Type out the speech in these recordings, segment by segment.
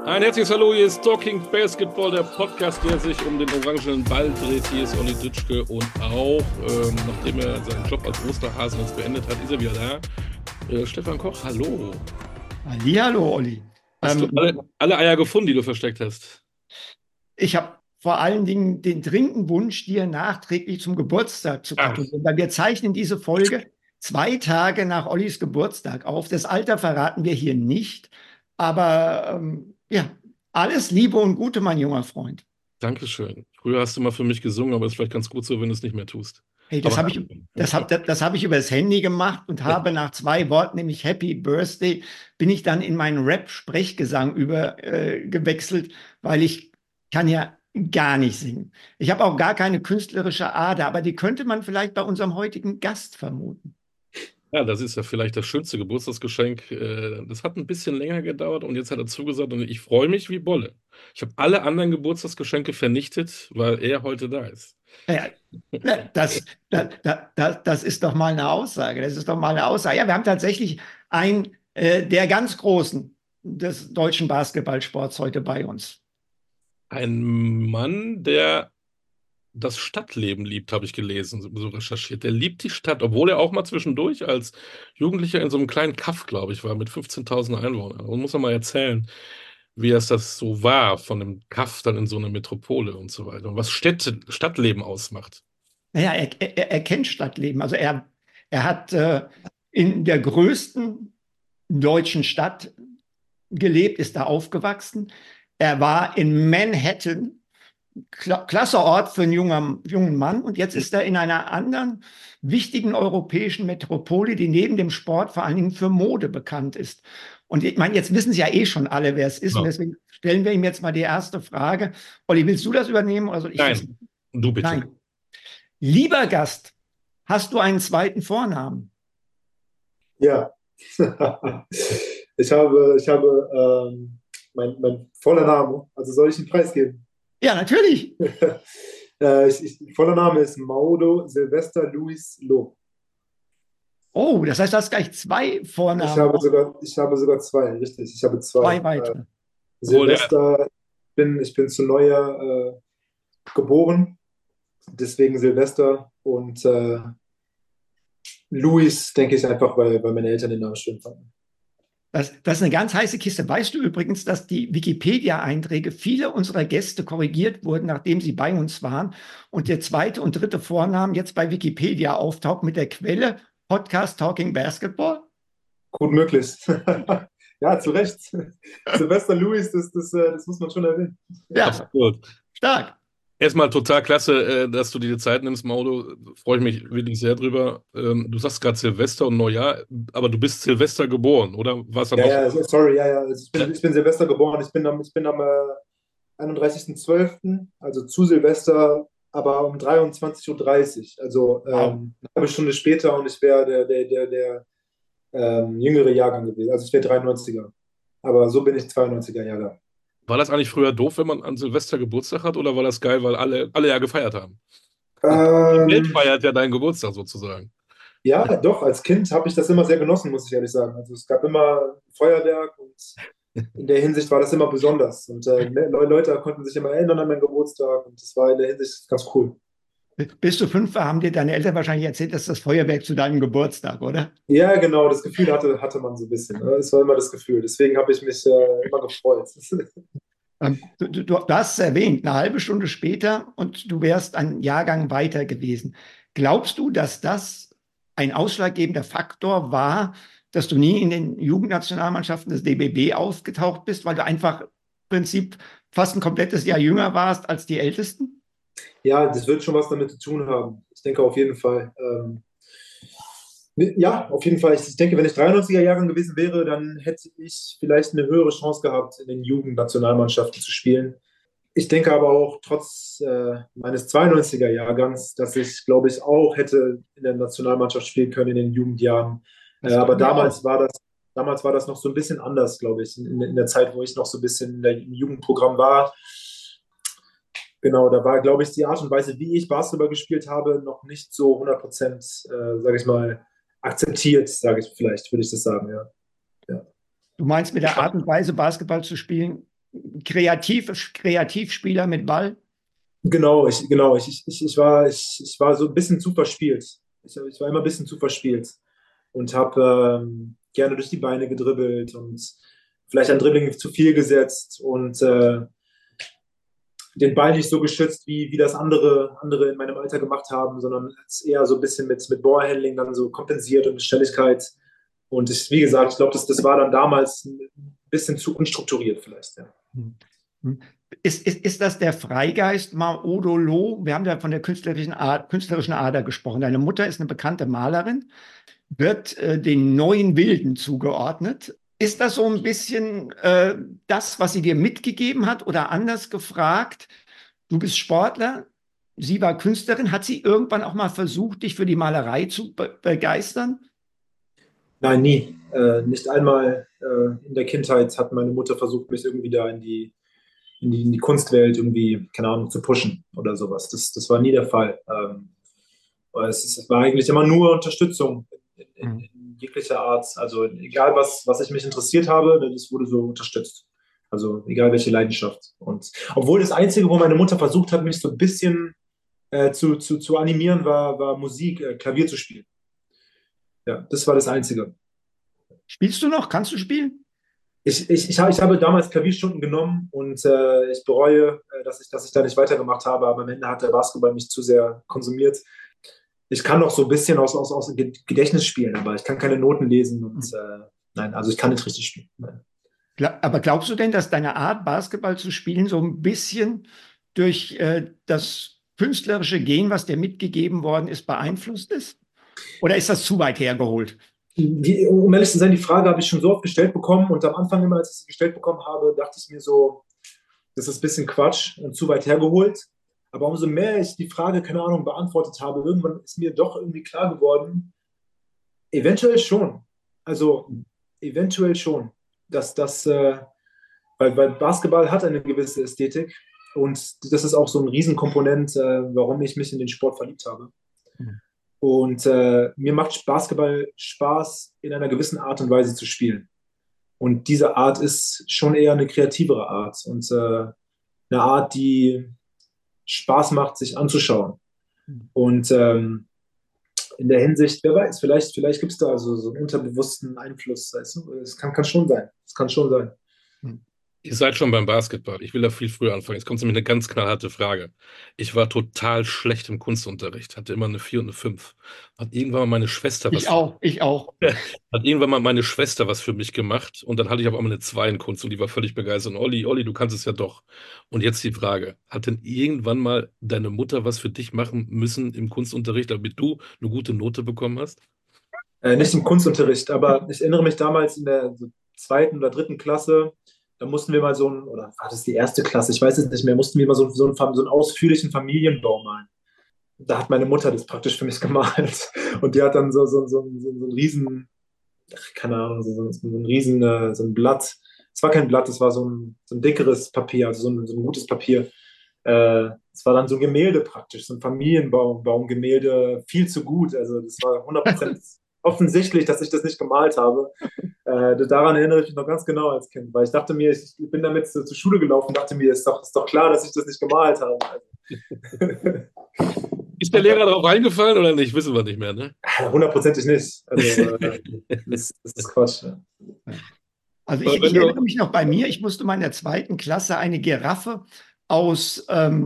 Ein herzliches Hallo, hier ist Talking Basketball, der Podcast, der sich um den orangenen Ball dreht. Hier ist Olli Dütschke und auch, nachdem er seinen Job als Osterhasen jetzt beendet hat, ist er wieder da. Stefan Koch, hallo. Hallihallo, Olli. Hast du alle Eier gefunden, die du versteckt hast? Ich habe vor allen Dingen den dringenden Wunsch, dir nachträglich zum Geburtstag zu Ach, gratulieren, weil wir zeichnen diese Folge 2 Tage nach Ollis Geburtstag auf. Das Alter verraten wir hier nicht, aber ja, alles Liebe und Gute, mein junger Freund. Dankeschön. Früher hast du mal für mich gesungen, aber es ist vielleicht ganz gut so, wenn du es nicht mehr tust. Hey, Aber das hab ich übers Handy gemacht und habe nach 2 Worten, nämlich Happy Birthday, bin ich dann in meinen Rap-Sprechgesang gewechselt, weil ich kann ja gar nicht singen. Ich habe auch gar keine künstlerische Ader, aber die könnte man vielleicht bei unserem heutigen Gast vermuten. ja, das ist ja vielleicht das schönste Geburtstagsgeschenk. Das hat ein bisschen länger gedauert und jetzt hat er zugesagt und ich freue mich wie Bolle. Ich habe alle anderen Geburtstagsgeschenke vernichtet, weil er heute da ist. Ja, das ist doch mal eine Aussage. Das ist doch mal eine Aussage. Ja, wir haben tatsächlich einen der ganz Großen des deutschen Basketballsports heute bei uns. Ein Mann, der das Stadtleben liebt, habe ich gelesen, so recherchiert. Der liebt die Stadt, obwohl er auch mal zwischendurch als Jugendlicher in so einem kleinen Kaff, glaube ich, war, mit 15.000 Einwohnern. Und muss er mal erzählen, wie das so war, von einem Kaff dann in so eine Metropole und so weiter. Und was Stadtleben ausmacht. Naja, er kennt Stadtleben. Also er hat in der größten deutschen Stadt gelebt, ist da aufgewachsen. Er war in Manhattan, klasse Ort für einen jungen Mann. Und jetzt ist er in einer anderen wichtigen europäischen Metropole, die neben dem Sport vor allen Dingen für Mode bekannt ist. Und ich meine, jetzt wissen Sie ja eh schon alle, wer es ist. Und Ja. deswegen stellen wir ihm jetzt mal die erste Frage. Olli, willst du das übernehmen oder soll ich das? Nein, du bitte. Nein. Lieber Gast, hast du einen zweiten Vornamen? Ja, mein voller Name, also soll ich einen Preis geben? Ja, natürlich. Voller Name ist Maudo Silvester Luis Loh. Oh, das heißt, du hast gleich 2 Ich Vornamen, habe sogar zwei, richtig. Ich habe zwei. 2 weitere. Obwohl der, Silvester, ich bin zu Neujahr geboren, deswegen Silvester und Luis, denke ich einfach, weil meine Eltern den Namen schön fanden. Das ist eine ganz heiße Kiste. Weißt du übrigens, dass die Wikipedia-Einträge vieler unserer Gäste korrigiert wurden, nachdem sie bei uns waren und der zweite und dritte Vornamen jetzt bei Wikipedia auftaucht mit der Quelle Podcast Talking Basketball? Gut möglich. Ja, zu Recht. Silvester Luis, das muss man schon erwähnen. Ja, absolut. stark. Erstmal total klasse, dass du dir die Zeit nimmst, Maudo. Freue ich mich wirklich sehr drüber. Du sagst gerade Silvester und Neujahr, aber du bist Silvester geboren, oder? Was dann Ja, noch? ja, sorry, ja, ja. Also ich bin Silvester geboren. Ich bin am 31.12., also zu Silvester, aber um 23:30 Uhr. Also Wow. eine halbe Stunde später und ich wäre der jüngere Jahrgang gewesen. Also ich wäre 93er. Aber so bin ich 92er Jahrgang. War das eigentlich früher doof, wenn man an Silvester Geburtstag hat, oder war das geil, weil alle ja gefeiert haben? Die Welt Ähm, feiert ja deinen Geburtstag sozusagen. ja, doch, als Kind habe ich das immer sehr genossen, muss ich ehrlich sagen. Also es gab immer Feuerwerk und in der Hinsicht war das immer besonders. Und Leute konnten sich immer erinnern an meinen Geburtstag und das war in der Hinsicht ganz cool. Bis du 5 war, haben dir deine Eltern wahrscheinlich erzählt, dass das Feuerwerk zu deinem Geburtstag, oder? Ja, genau, das Gefühl hatte man so ein bisschen. Ne? Es war immer das Gefühl. Deswegen habe ich mich immer gefreut. Du hast es erwähnt, eine halbe Stunde später und du wärst ein Jahrgang weiter gewesen. Glaubst du, dass das ein ausschlaggebender Faktor war, dass du nie in den Jugendnationalmannschaften des DBB aufgetaucht bist, weil du einfach im Prinzip fast ein komplettes Jahr jünger warst als die Ältesten? Ja, das wird schon was damit zu tun haben. Ich denke auf jeden Fall. Ja, auf jeden Fall. Ich denke, wenn ich 93er Jahrgang gewesen wäre, dann hätte ich vielleicht eine höhere Chance gehabt, in den Jugendnationalmannschaften zu spielen. Ich denke aber auch trotz meines 92er Jahrgangs, dass ich, glaube ich, auch hätte in der Nationalmannschaft spielen können in den Jugendjahren. Das Aber glauben wir auch. damals war das noch so ein bisschen anders, glaube ich, in der Zeit, wo ich noch so ein bisschen im Jugendprogramm war. Genau, da war, glaube ich, die Art und Weise, wie ich Basketball gespielt habe, noch nicht so 100%, sage ich mal, akzeptiert, sage ich vielleicht, würde ich das sagen, ja. Ja. Du meinst mit der Art und Weise, Basketball zu spielen, Kreativspieler mit Ball? Ich war so ein bisschen zu verspielt. Ich war immer ein bisschen zu verspielt und habe gerne durch die Beine gedribbelt und vielleicht ein Dribbling zu viel gesetzt und den Ball nicht so geschützt, wie das andere in meinem Alter gemacht haben, sondern es eher so ein bisschen mit Ballhandling dann so kompensiert und mit Schnelligkeit. Und wie gesagt, ich glaube, das war dann damals ein bisschen zu unstrukturiert vielleicht. Ja. Ist das der Freigeist Maodolo? Wir haben ja von der künstlerischen Ader gesprochen. Deine Mutter ist eine bekannte Malerin, wird den neuen Wilden zugeordnet. Ist das so ein bisschen das, was sie dir mitgegeben hat? Oder anders gefragt, du bist Sportler, sie war Künstlerin. Hat sie irgendwann auch mal versucht, dich für die Malerei zu begeistern? Nein, nie. Nicht einmal in der Kindheit hat meine Mutter versucht, mich irgendwie da in die Kunstwelt irgendwie, keine Ahnung, zu pushen oder sowas. Das war nie der Fall. Es war eigentlich immer nur Unterstützung in jeglicher Art. Also egal, was ich mich interessiert habe, das wurde so unterstützt. Also egal welche Leidenschaft. Und obwohl das Einzige, wo meine Mutter versucht hat, mich so ein bisschen zu animieren, war Musik, Klavier zu spielen. Ja, das war das Einzige. Spielst du noch? Kannst du spielen? Ich habe damals Klavierstunden genommen und ich bereue, dass ich da nicht weitergemacht habe, aber am Ende hat der Basketball mich zu sehr konsumiert. Ich kann noch so ein bisschen aus Gedächtnis spielen, aber ich kann keine Noten lesen und nein, also ich kann nicht richtig spielen. Nein. Aber glaubst du denn, dass deine Art, Basketball zu spielen, so ein bisschen durch das künstlerische Gen, was dir mitgegeben worden ist, beeinflusst ist? Oder ist das zu weit hergeholt? Um ehrlich zu sein, die Frage habe ich schon so oft gestellt bekommen und am Anfang immer, als ich sie gestellt bekommen habe, dachte ich mir so, das ist ein bisschen Quatsch und zu weit hergeholt. Aber umso mehr ich die Frage, keine Ahnung, beantwortet habe, irgendwann ist mir doch irgendwie klar geworden, eventuell schon. Also eventuell schon. Weil Basketball hat eine gewisse Ästhetik und das ist auch so ein Riesenkomponent, warum ich mich in den Sport verliebt habe. Und mir macht Basketball Spaß, in einer gewissen Art und Weise zu spielen. Und diese Art ist schon eher eine kreativere Art und eine Art, die Spaß macht, sich anzuschauen. Und in der Hinsicht, wer weiß, vielleicht gibt es da so einen unterbewussten Einfluss. Weißt du? Es kann schon sein. Es kann schon sein. Ihr seid schon beim Basketball. Ich will da viel früher anfangen. Jetzt kommt nämlich eine ganz knallharte Frage. Ich war total schlecht im Kunstunterricht, hatte immer eine 4 und eine 5. Hat irgendwann mal meine Schwester was Ich auch. Hat irgendwann mal meine Schwester was für mich gemacht und dann hatte ich auf einmal eine 2 in Kunst und die war völlig begeistert. Und Olli, du kannst es ja doch. Und jetzt die Frage, hat denn irgendwann mal deine Mutter was für dich machen müssen im Kunstunterricht, damit du eine gute Note bekommen hast? Nicht im Kunstunterricht, aber ich erinnere mich damals in der so zweiten oder dritten Klasse, da mussten wir mal oder war das die erste Klasse? Ich weiß es nicht mehr, mussten wir mal so einen ausführlichen Familienbaum malen. Da hat meine Mutter das praktisch für mich gemalt. Und die hat dann so einen riesen, keine Ahnung, so ein riesen, so ein Blatt. Es war kein Blatt, es war so ein dickeres Papier, also so ein gutes Papier. Es war dann so ein Gemälde praktisch, so ein Familienbaumgemälde, viel zu gut. Also das war 100% offensichtlich, dass ich das nicht gemalt habe. Daran erinnere ich mich noch ganz genau als Kind, weil ich dachte mir, ich bin damit zur Schule gelaufen und dachte mir, ist doch klar, dass ich das nicht gemalt habe. Ist der Lehrer darauf eingefallen oder nicht? Wissen wir nicht mehr, ne? Hundertprozentig nicht. Also, das ist Quatsch. Ja. Also ich erinnere mich noch bei mir, ich musste mal in der zweiten Klasse eine Giraffe aus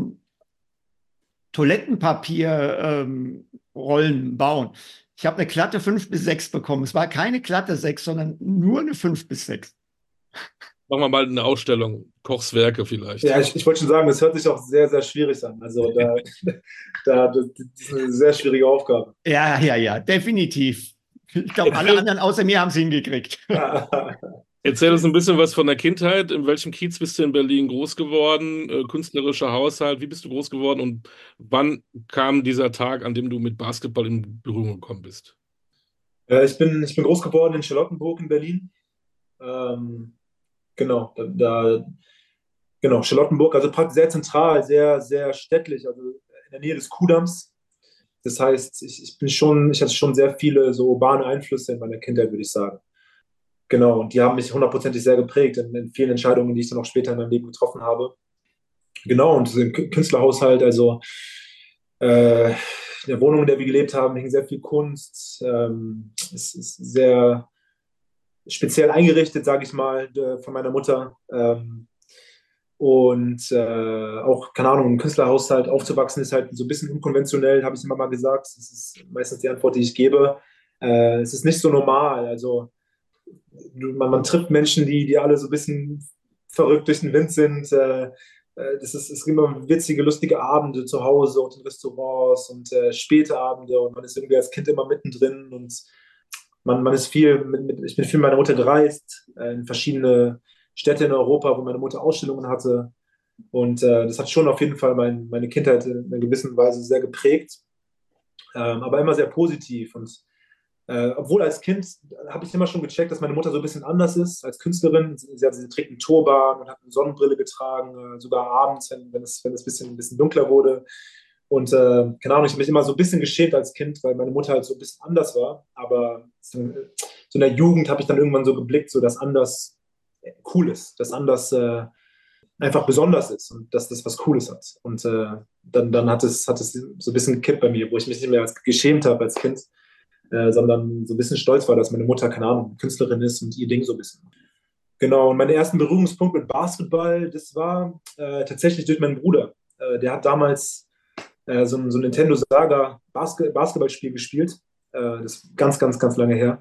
Toilettenpapierrollen bauen. Ich habe eine glatte 5 bis 6 bekommen. Es war keine glatte 6, sondern nur eine 5 bis 6. Machen wir mal eine Ausstellung, Kochs Werke vielleicht. Ja, ich wollte schon sagen, das hört sich auch sehr, sehr schwierig an. Also das ist eine sehr schwierige Aufgabe. Ja, definitiv. Ich glaube, alle anderen außer mir haben es hingekriegt. Erzähl uns ein bisschen was von der Kindheit. In welchem Kiez bist du in Berlin groß geworden? Künstlerischer Haushalt, wie bist du groß geworden? Und wann kam dieser Tag, an dem du mit Basketball in Berührung gekommen bist? Ich bin groß geworden in Charlottenburg in Berlin. Genau, genau, Charlottenburg, also praktisch sehr zentral, sehr, sehr städtlich, also in der Nähe des Kuhdamms. Das heißt, ich hatte schon sehr viele so urbane Einflüsse in meiner Kindheit, würde ich sagen. Genau, und die haben mich hundertprozentig sehr geprägt in vielen Entscheidungen, die ich dann auch später in meinem Leben getroffen habe. Genau, und im Künstlerhaushalt, also in der Wohnung, in der wir gelebt haben, hing sehr viel Kunst. Es ist sehr speziell eingerichtet, sage ich mal, von meiner Mutter. Und auch, keine Ahnung, im Künstlerhaushalt aufzuwachsen ist halt so ein bisschen unkonventionell, habe ich immer mal gesagt. Das ist meistens die Antwort, die ich gebe. Es ist nicht so normal. Also man trifft Menschen, die alle so ein bisschen verrückt durch den Wind sind. Es gibt immer witzige, lustige Abende zu Hause und in Restaurants und späte Abende und man ist irgendwie als Kind immer mittendrin und man ist viel, ich bin viel mit meiner Mutter gereist, in verschiedene Städte in Europa, wo meine Mutter Ausstellungen hatte. Und das hat schon auf jeden Fall meine Kindheit in einer gewissen Weise sehr geprägt, aber immer sehr positiv. Und obwohl als Kind habe ich immer schon gecheckt, dass meine Mutter so ein bisschen anders ist als Künstlerin. Sie trägt einen Turban und hat eine Sonnenbrille getragen, sogar abends, wenn es ein bisschen dunkler wurde. Und keine Ahnung, ich habe mich immer so ein bisschen geschämt als Kind, weil meine Mutter halt so ein bisschen anders war. Aber so in der Jugend habe ich dann irgendwann so geblickt, so dass anders cool ist, dass anders einfach besonders ist und dass das was Cooles hat. Und dann hat es so ein bisschen gekippt bei mir, wo ich mich nicht mehr als geschämt habe als Kind, sondern so ein bisschen stolz war, dass meine Mutter, keine Ahnung, Künstlerin ist und ihr Ding so ein bisschen. Genau, und mein ersten Berührungspunkt mit Basketball, das war tatsächlich durch meinen Bruder. Der hat damals so ein Nintendo Saga Basketballspiel gespielt. Das ist ganz, ganz, ganz lange her.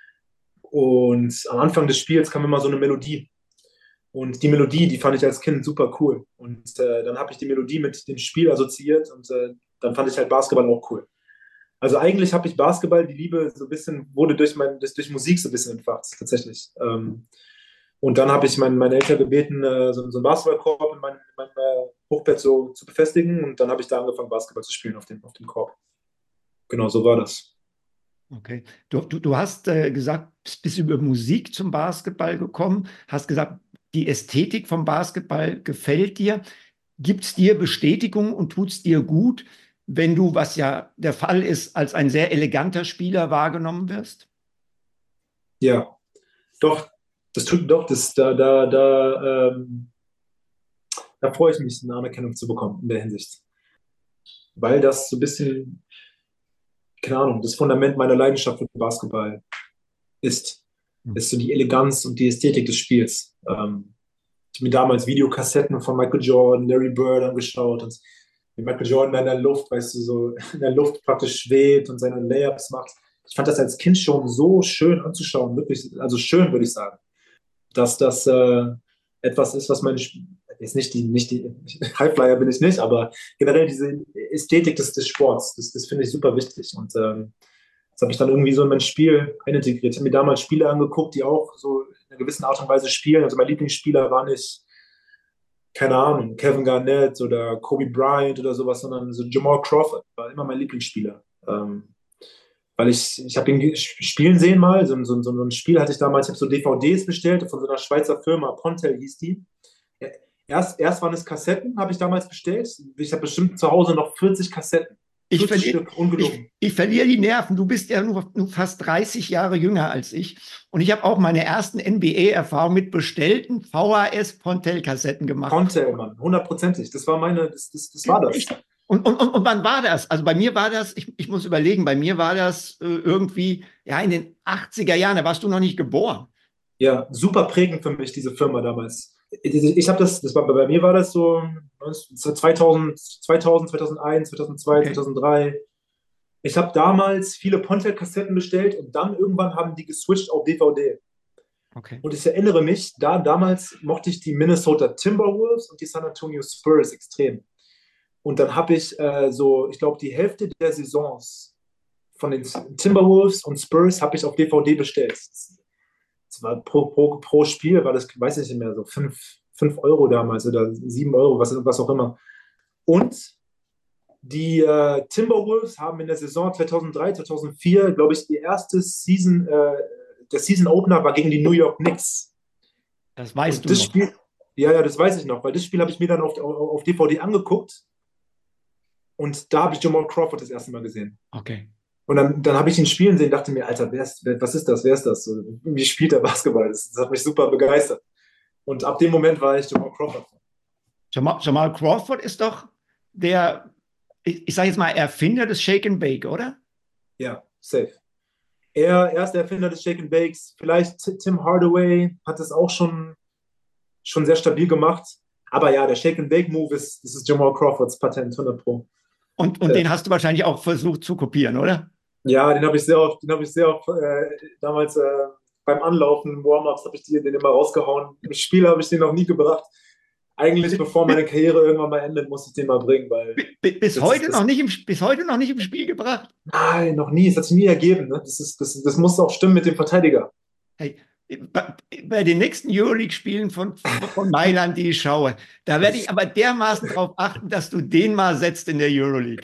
Und am Anfang des Spiels kam immer so eine Melodie. Und die Melodie, die fand ich als Kind super cool. Und dann habe ich die Melodie mit dem Spiel assoziiert und dann fand ich halt Basketball auch cool. Also eigentlich habe ich Basketball, die Liebe so ein bisschen, wurde durch Musik so ein bisschen entfacht, tatsächlich. Und dann habe ich meine Eltern gebeten, so einen Basketballkorb in meinem Hochbett so zu befestigen. Und dann habe ich da angefangen, Basketball zu spielen auf dem Korb. Genau, so war das. Okay. Du hast gesagt, bist über Musik zum Basketball gekommen, hast gesagt, die Ästhetik vom Basketball gefällt dir. Gibt es dir Bestätigung und tut es dir gut, wenn du, was ja der Fall ist, als ein sehr eleganter Spieler wahrgenommen wirst? Ja, doch, das tut doch, da freue ich mich, eine Anerkennung zu bekommen in der Hinsicht. Weil das so ein bisschen, keine Ahnung, das Fundament meiner Leidenschaft für Basketball ist. Ist so die Eleganz und die Ästhetik des Spiels. Ich habe mir damals Videokassetten von Michael Jordan, Larry Bird angeschaut und wie Michael Jordan da in der Luft, weißt du, so in der Luft praktisch schwebt und seine Layups macht. Ich fand das als Kind schon so schön anzuschauen, wirklich, also schön, würde ich sagen, dass das etwas ist, was meine, jetzt nicht die Highflyer bin ich nicht, aber generell diese Ästhetik des Sports, das finde ich super wichtig und das habe ich dann irgendwie so in mein Spiel einintegriert. Ich habe mir damals Spiele angeguckt, die auch so in einer gewissen Art und Weise spielen. Also mein Lieblingsspieler war nicht, keine Ahnung, Kevin Garnett oder Kobe Bryant oder sowas, sondern so Jamal Crawford war immer mein Lieblingsspieler. Weil ich habe ihn spielen sehen mal, so ein Spiel hatte ich damals, ich habe so DVDs bestellt von so einer Schweizer Firma, Pontel hieß die. Erst waren es Kassetten, habe ich damals bestellt. Ich habe bestimmt zu Hause noch 40 Kassetten. Ich 40 verliere, Stück, ungelogen. ich verliere die Nerven. Du bist ja nur fast 30 Jahre jünger als ich. Und ich habe auch meine ersten NBA-Erfahrungen mit bestellten VHS-Pontel-Kassetten gemacht. Pontel, Mann, hundertprozentig. Das war das war das. Echt? Und wann war das? Also bei mir war das, ich muss überlegen, bei mir war das irgendwie ja, in den 80er Jahren, da warst du noch nicht geboren. Ja, super prägend für mich, diese Firma damals. Ich habe bei mir war das so 2001, 2002, Okay, 2003. Ich habe damals viele Pontel-Kassetten bestellt und dann irgendwann haben die geswitcht auf DVD. okay. Und ich erinnere mich, damals mochte ich die Minnesota Timberwolves und die San Antonio Spurs extrem. Und dann habe ich ich glaube, die Hälfte der Saisons von den Timberwolves und Spurs habe ich auf DVD bestellt. Das war pro Spiel, war das, weiß ich nicht mehr, so 5 Euro damals oder 7 Euro, was auch immer. Und die Timberwolves haben in der Saison 2003, 2004, glaube ich, die erste Season, der Season Opener war gegen die New York Knicks. Das weißt Und du das noch. Spiel, ja, das weiß ich noch, weil das Spiel habe ich mir dann auf DVD angeguckt und da habe ich Jamal Crawford das erste Mal gesehen. Okay. Und dann habe ich ihn spielen sehen, dachte mir, Alter, was ist das? Wer ist das? So, wie spielt der Basketball? Das hat mich super begeistert. Und ab dem Moment war ich Jamal Crawford. Jamal Crawford ist doch der, ich sage jetzt mal, Erfinder des Shake and Bake, oder? Ja, safe. Er ist der Erfinder des Shake and Bakes. Vielleicht Tim Hardaway hat das auch schon sehr stabil gemacht. Aber ja, der Shake and Bake Move das ist Jamal Crawfords Patent, 100 Pro. Und Äh, den hast du wahrscheinlich auch versucht zu kopieren, oder? ja, den habe ich sehr oft damals beim Anlaufen im Warm-Ups habe ich den immer rausgehauen. Im Spiel habe ich den noch nie gebracht. Eigentlich, bevor meine Karriere irgendwann mal endet, muss ich den mal bringen, weil Bis das ist heute das. bis heute noch nicht im Spiel gebracht. Nein, noch nie. Es hat sich nie ergeben. Ne? Das muss auch stimmen mit dem Verteidiger. Hey, bei den nächsten Euroleague-Spielen von Mailand, die ich schaue, da werde ich aber dermaßen darauf achten, dass du den mal setzt in der Euroleague.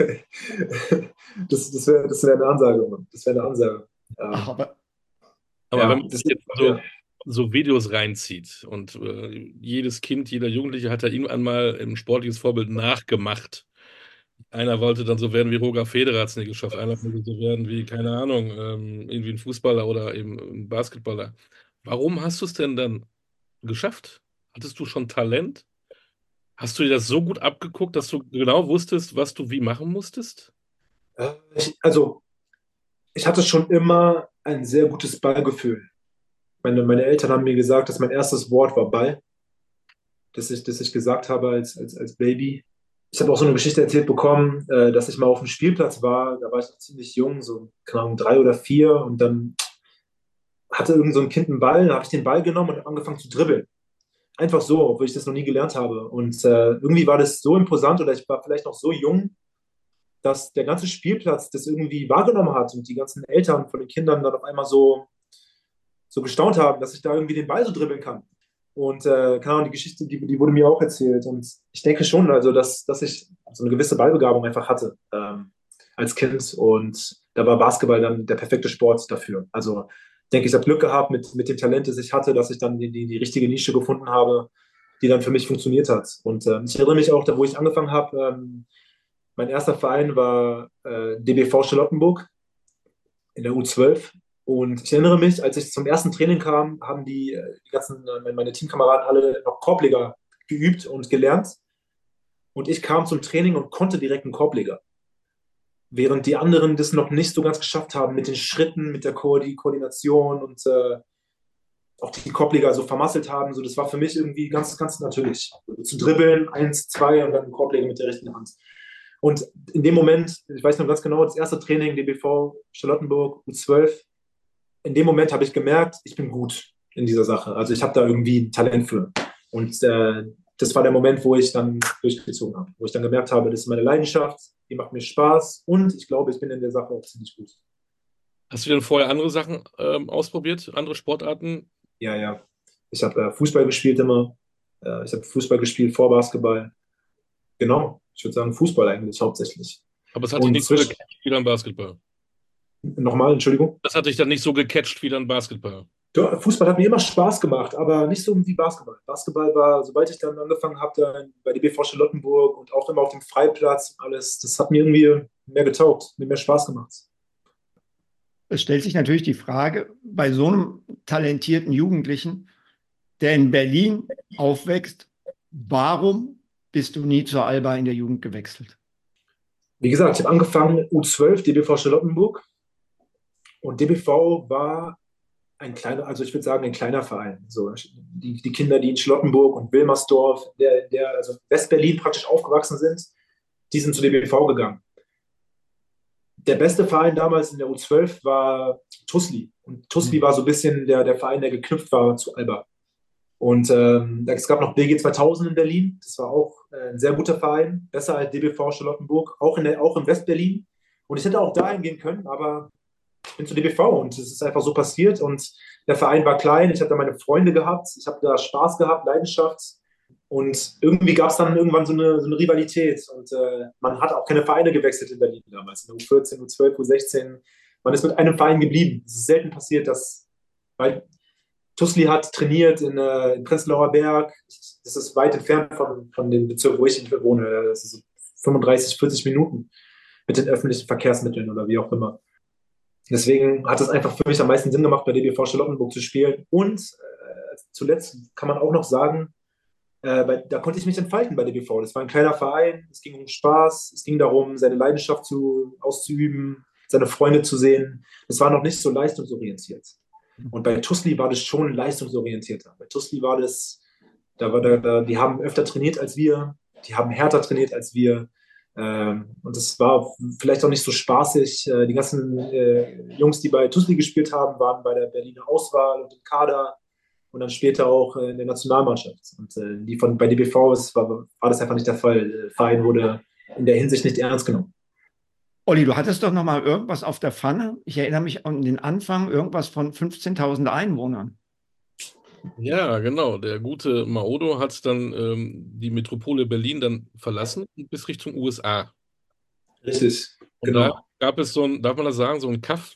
Das wär eine Ansage, Mann. Das wäre eine Ansage. Ach, aber Aber wenn Ja, man sich jetzt so Videos reinzieht und jedes Kind, jeder Jugendliche hat da irgendwann mal ein sportliches Vorbild nachgemacht. Einer wollte dann so werden wie Roger Federer, hat es nicht geschafft. Einer wollte so werden wie, keine Ahnung, irgendwie ein Fußballer oder eben ein Basketballer. Warum hast du es denn dann geschafft? Hattest du schon Talent? Hast du dir das so gut abgeguckt, dass du genau wusstest, was du wie machen musstest? also, ich hatte schon immer ein sehr gutes Ballgefühl. Meine Eltern haben mir gesagt, dass mein erstes Wort war Ball, das ich gesagt habe als Baby. Ich habe auch so eine Geschichte erzählt bekommen, dass ich mal auf dem Spielplatz war. Da war ich noch ziemlich jung, so, keine Ahnung, 3 oder 4. Und dann hatte irgend so ein Kind einen Ball. Da habe ich den Ball genommen und angefangen zu dribbeln. Einfach so, obwohl ich das noch nie gelernt habe. Und irgendwie war das so imposant oder ich war vielleicht noch so jung, dass der ganze Spielplatz das irgendwie wahrgenommen hat und die ganzen Eltern von den Kindern dann auf einmal so gestaunt haben, dass ich da irgendwie den Ball so dribbeln kann. Und keine Ahnung, die Geschichte, die wurde mir auch erzählt. Und ich denke schon, also, dass ich so eine gewisse Ballbegabung einfach hatte als Kind. Und da war Basketball dann der perfekte Sport dafür. Also ich denke, ich habe Glück gehabt mit dem Talent, das ich hatte, dass ich dann die richtige Nische gefunden habe, die dann für mich funktioniert hat. Und ich erinnere mich auch, da wo ich angefangen habe, mein erster Verein war DBV Charlottenburg in der U12. Und ich erinnere mich, als ich zum ersten Training kam, haben die ganzen, meine Teamkameraden alle noch Korbleger geübt und gelernt. Und ich kam zum Training und konnte direkt einen Korbleger. Während die anderen das noch nicht so ganz geschafft haben mit den Schritten, mit der Koordination und auch die Korbleger so vermasselt haben. So, das war für mich irgendwie ganz, ganz natürlich. Also zu dribbeln, 1, 2 und dann einen Korbleger mit der rechten Hand. Und in dem Moment, ich weiß noch ganz genau, das erste Training, DBV Charlottenburg, U12, in dem Moment habe ich gemerkt, ich bin gut in dieser Sache. Also ich habe da irgendwie ein Talent für. Und das war der Moment, wo ich dann durchgezogen habe. Wo ich dann gemerkt habe, das ist meine Leidenschaft, die macht mir Spaß und ich glaube, ich bin in der Sache auch ziemlich gut. Hast du denn vorher andere Sachen ausprobiert, andere Sportarten? Ja, ja. Ich habe Fußball gespielt immer. Ich habe Fußball gespielt vor Basketball. Genau. Ich würde sagen Fußball eigentlich hauptsächlich. Aber es hat dich Und nicht so zwischen, gecatcht wie dann Basketball. nochmal, Entschuldigung. Das hat dich dann nicht so gecatcht wie dann Basketball. Ja, Fußball hat mir immer Spaß gemacht, aber nicht so wie Basketball. Basketball war, sobald ich dann angefangen habe, dann bei DBV Charlottenburg und auch immer auf dem Freiplatz und alles, das hat mir irgendwie mehr getaugt, mir mehr Spaß gemacht. es stellt sich natürlich die Frage, bei so einem talentierten Jugendlichen, der in Berlin aufwächst, warum bist du nie zur Alba in der Jugend gewechselt? Wie gesagt, ich habe angefangen U12, DBV Charlottenburg und DBV war ein kleiner, also ich würde sagen, ein kleiner Verein. So, die Kinder, die in Charlottenburg und Wilmersdorf, also Westberlin praktisch aufgewachsen sind, die sind zu DBV gegangen. Der beste Verein damals in der U12 war TuSli. Und TuSli war so ein bisschen der Verein, der geknüpft war zu Alba. Und es gab noch BG 2000 in Berlin. Das war auch ein sehr guter Verein, besser als DBV Charlottenburg, auch in Westberlin. Und ich hätte auch dahin gehen können, aber ich bin zu DBV und es ist einfach so passiert. Und der Verein war klein, ich habe da meine Freunde gehabt, ich habe da Spaß gehabt, Leidenschaft. Und irgendwie gab es dann irgendwann so eine Rivalität. Und man hat auch keine Vereine gewechselt in Berlin damals. In der U14, U12, U16. Man ist mit einem Verein geblieben. Es ist selten passiert, weil TuSli hat trainiert in Prenzlauer Berg. Das ist weit entfernt von dem Bezirk, wo ich wohne. Das ist so 35, 40 Minuten. mit den öffentlichen Verkehrsmitteln oder wie auch immer. Deswegen hat es einfach für mich am meisten Sinn gemacht, bei DBV Charlottenburg zu spielen. Und zuletzt kann man auch noch sagen, da konnte ich mich entfalten bei DBV. Das war ein kleiner Verein, es ging um Spaß, es ging darum, seine Leidenschaft auszuüben, seine Freunde zu sehen. Es war noch nicht so leistungsorientiert. Und bei TuSli war das schon leistungsorientierter. Bei TuSli war das, die haben öfter trainiert als wir, die haben härter trainiert als wir. Und es war vielleicht auch nicht so spaßig. Die ganzen Jungs, die bei TuSli gespielt haben, waren bei der Berliner Auswahl und im Kader und dann später auch in der Nationalmannschaft. Und bei DBV war das einfach nicht der Fall. Der Verein wurde in der Hinsicht nicht ernst genommen. Olli, du hattest doch noch mal irgendwas auf der Pfanne. Ich erinnere mich an den Anfang, irgendwas von 15.000 Einwohnern. Ja, genau. Der gute Maodo hat dann die Metropole Berlin dann verlassen und bis Richtung USA. Richtig, Und da genau. gab es so ein, darf man das sagen, so ein Kaff,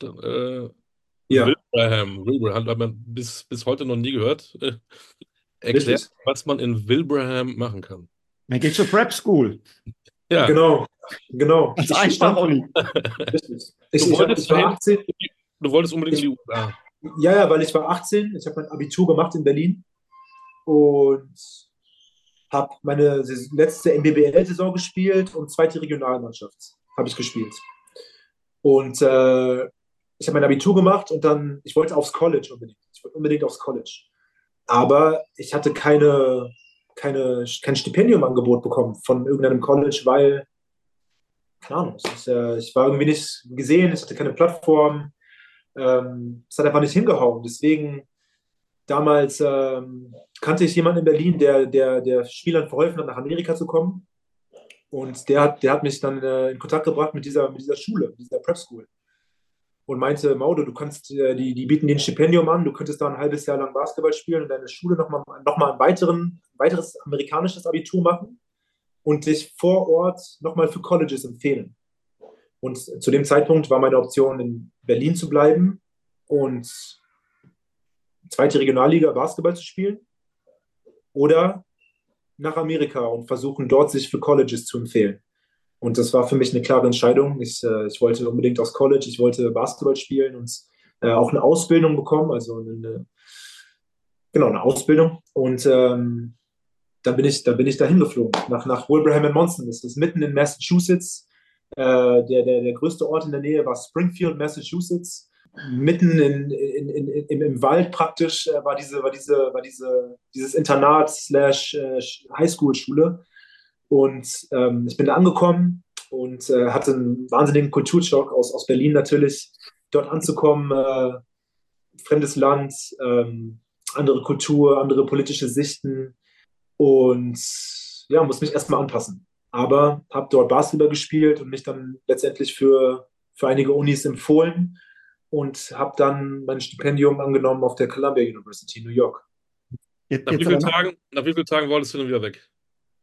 Ja, Wilbraham, hat man bis heute noch nie gehört. Erklärt, richtig. was man in Wilbraham machen kann. Man geht zur Prep School. Ja, Genau, genau. Ganz einfach, Olli. Richtig. du wolltest Ich war dahin, 18. du wolltest unbedingt in Ich, die USA. ja, weil ich war 18. Ich habe mein Abitur gemacht in Berlin und habe meine letzte NBBL-Saison gespielt und zweite Regionalmannschaft habe ich gespielt. Und ich habe mein Abitur gemacht und dann, ich wollte aufs College unbedingt. Ich wollte unbedingt aufs College. Aber ich hatte kein Stipendiumangebot bekommen von irgendeinem College, weil, keine Ahnung, ich war irgendwie nicht gesehen, ich hatte keine Plattform. Es hat einfach nicht hingehauen. Deswegen damals kannte ich jemanden in Berlin, der Spielern verholfen hat, nach Amerika zu kommen. Und der hat mich dann in Kontakt gebracht mit dieser Schule, mit dieser Prep School. Und meinte, Maude, du kannst, die bieten dir ein Stipendium an, du könntest da ein halbes Jahr lang Basketball spielen und deine Schule noch mal ein weiteres amerikanisches Abitur machen und dich vor Ort nochmal für Colleges empfehlen. Und zu dem Zeitpunkt war meine Option, in Berlin zu bleiben und zweite Regionalliga Basketball zu spielen oder nach Amerika und versuchen, dort sich für Colleges zu empfehlen. Und das war für mich eine klare Entscheidung. Ich wollte unbedingt aufs College, ich wollte Basketball spielen und auch eine Ausbildung bekommen, also genau, eine Ausbildung. Und dann bin ich dahin geflogen, nach Wilbraham and Monson. Das ist mitten in Massachusetts. Der größte Ort in der Nähe war Springfield, Massachusetts. Mitten im Wald praktisch war dieses Internat slash Highschool-Schule. Und ich bin da angekommen und hatte einen wahnsinnigen Kulturschock aus Berlin natürlich, dort anzukommen, fremdes Land, andere Kultur, andere politische Sichten und ja, muss mich erstmal anpassen. Aber habe dort Basketball gespielt und mich dann letztendlich für einige Unis empfohlen und habe dann mein Stipendium angenommen auf der Columbia University, New York. Nach wie vielen Tagen, nach wie vielen Tagen wolltest du dann wieder weg?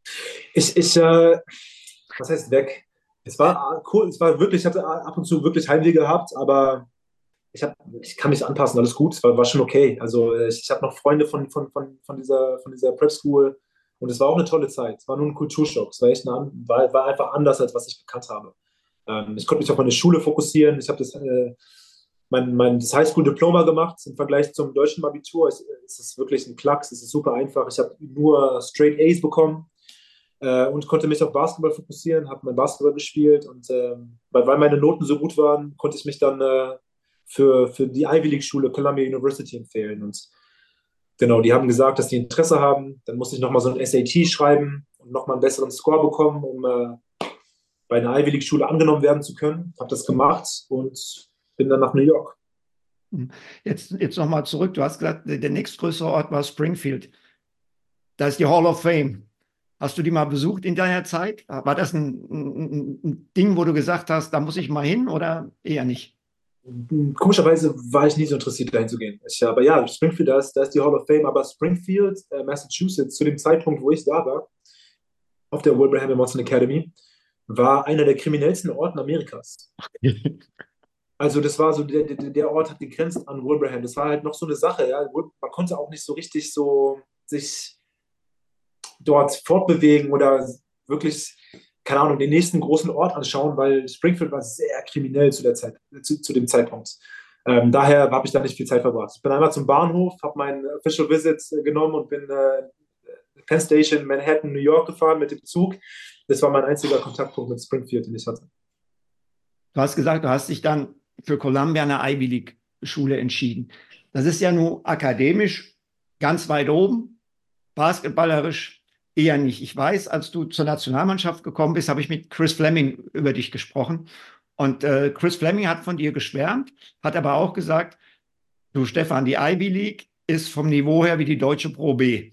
Was heißt weg? Es war cool, es war wirklich, ich hatte ab und zu wirklich Heimweh gehabt, aber ich kann mich anpassen, alles gut, es war schon okay. Also ich habe noch Freunde von dieser Prep School und es war auch eine tolle Zeit. Es war nur ein Kulturschock. Es war echt war einfach anders, als was ich gekannt habe. Ich konnte mich auf meine Schule fokussieren. Ich habe das Highschool-Diploma gemacht im Vergleich zum deutschen Abitur. Es ist wirklich ein Klacks, es ist super einfach. Ich habe nur Straight A's bekommen und konnte mich auf Basketball fokussieren, habe mein Basketball gespielt und weil meine Noten so gut waren, konnte ich mich dann für die Ivy League-Schule Columbia University empfehlen. Und genau, die haben gesagt, dass die Interesse haben. Dann musste ich nochmal so ein SAT schreiben und nochmal einen besseren Score bekommen, um bei einer Ivy League-Schule angenommen werden zu können. Habe das gemacht und bin dann nach New York. Jetzt nochmal zurück. Du hast gesagt, der nächstgrößere Ort war Springfield. Da ist die Hall of Fame. Hast du die mal besucht in deiner Zeit? War das ein Ding, wo du gesagt hast, da muss ich mal hin oder eher nicht? Komischerweise war ich nie so interessiert, dahin zu gehen. Aber ja, Springfield, da ist die Hall of Fame, aber Springfield, Massachusetts, zu dem Zeitpunkt, wo ich da war, auf der Wilbraham and Monson Academy, war einer der kriminellsten Orten Amerikas. Also das war so, der Ort hat gegrenzt an Wilbraham. Das war halt noch so eine Sache. Ja. Man konnte auch nicht so richtig so sich dort fortbewegen oder wirklich keine Ahnung, den nächsten großen Ort anschauen, weil Springfield war sehr kriminell zu der Zeit, zu dem Zeitpunkt. Daher habe ich da nicht viel Zeit verbracht. Ich bin einmal zum Bahnhof, habe meinen Official Visit genommen und bin Penn Station, Manhattan, New York gefahren mit dem Zug. Das war mein einziger Kontaktpunkt mit Springfield, den ich hatte. Du hast gesagt, du hast dich dann für Columbia, eine Ivy League Schule, entschieden. Das ist ja nur akademisch ganz weit oben, basketballerisch eher nicht. Ich weiß, als du zur Nationalmannschaft gekommen bist, habe ich mit Chris Fleming über dich gesprochen. Und Chris Fleming hat von dir geschwärmt, hat aber auch gesagt, du Stefan, die Ivy League ist vom Niveau her wie die deutsche Pro B.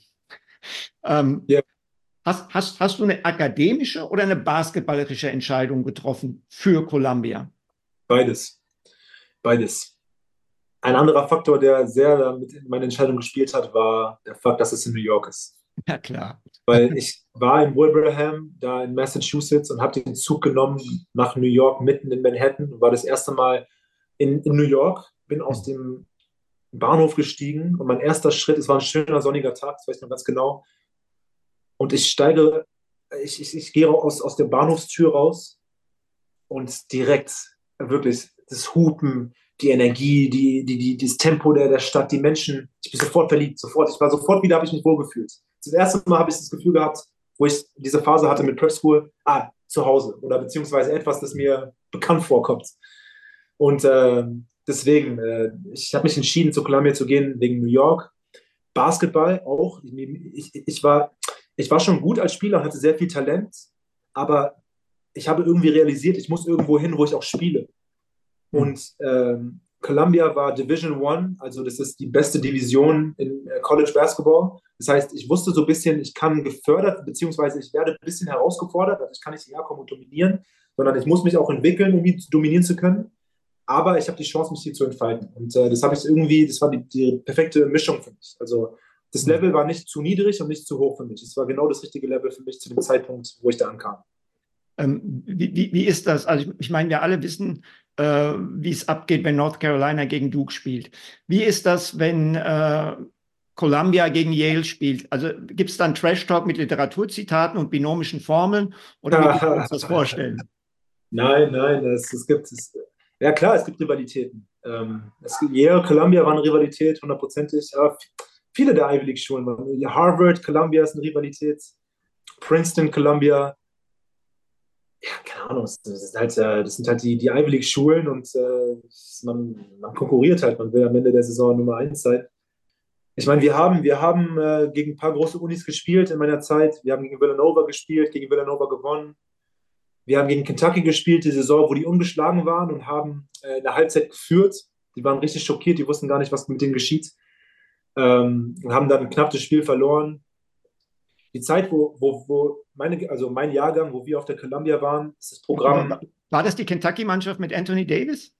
Ja, Hast du eine akademische oder eine basketballerische Entscheidung getroffen für Columbia? beides. Beides. Ein anderer Faktor, der sehr mit in meine Entscheidung gespielt hat, war der Fakt, dass es in New York ist. Ja, klar. Weil ich war in Wilbraham, da in Massachusetts, und habe den Zug genommen nach New York, mitten in Manhattan. War das erste Mal in New York, bin aus dem Bahnhof gestiegen und mein erster Schritt, es war ein schöner sonniger Tag, das weiß ich noch ganz genau. Und ich gehe aus der Bahnhofstür raus und direkt wirklich das Hupen, die Energie, das Tempo der Stadt, die Menschen. Ich bin sofort verliebt, sofort. Ich war sofort wieder, habe ich mich wohlgefühlt. Das erste Mal habe ich das Gefühl gehabt, wo ich diese Phase hatte mit Prep School, zu Hause oder beziehungsweise etwas, das mir bekannt vorkommt. Und deswegen, ich habe mich entschieden, zu Columbia zu gehen wegen New York. Basketball auch. Ich war schon gut als Spieler und hatte sehr viel Talent, aber ich habe irgendwie realisiert, ich muss irgendwo hin, wo ich auch spiele. Und Columbia war Division One, also das ist die beste Division in College Basketball. Das heißt, ich wusste so ein bisschen, ich kann gefördert, beziehungsweise ich werde ein bisschen herausgefordert, also ich kann nicht herkommen und dominieren, sondern ich muss mich auch entwickeln, um dominieren zu können. Aber ich habe die Chance, mich hier zu entfalten. Und das habe ich irgendwie, das war die perfekte Mischung für mich. Also das Level war nicht zu niedrig und nicht zu hoch für mich. Es war genau das richtige Level für mich zu dem Zeitpunkt, wo ich da ankam. Wie ist das? Also ich meine, wir alle wissen, wie es abgeht, wenn North Carolina gegen Duke spielt. Wie ist das, wenn Columbia gegen Yale spielt? Also gibt es dann Trash-Talk mit Literaturzitaten und binomischen Formeln oder wie können wir uns das vorstellen? Nein, ja klar, es gibt Rivalitäten. Yale, Columbia war eine Rivalität, hundertprozentig. Aber viele der Ivy League-Schulen waren. Harvard, Columbia ist eine Rivalität. Princeton, Columbia. Ja, keine Ahnung, das sind halt die Ivy League-Schulen und man konkurriert halt, man will am Ende der Saison Nummer 1 sein. Ich meine, wir haben gegen ein paar große Unis gespielt in meiner Zeit. Wir haben gegen Villanova gespielt, gegen Villanova gewonnen. Wir haben gegen Kentucky gespielt, die Saison, wo die ungeschlagen waren und haben in der Halbzeit geführt. Die waren richtig schockiert, die wussten gar nicht, was mit denen geschieht. Und haben dann knapp das Spiel verloren. Die Zeit, also mein Jahrgang, wo wir auf der Columbia waren, ist das Programm. War das die Kentucky-Mannschaft mit Anthony Davis?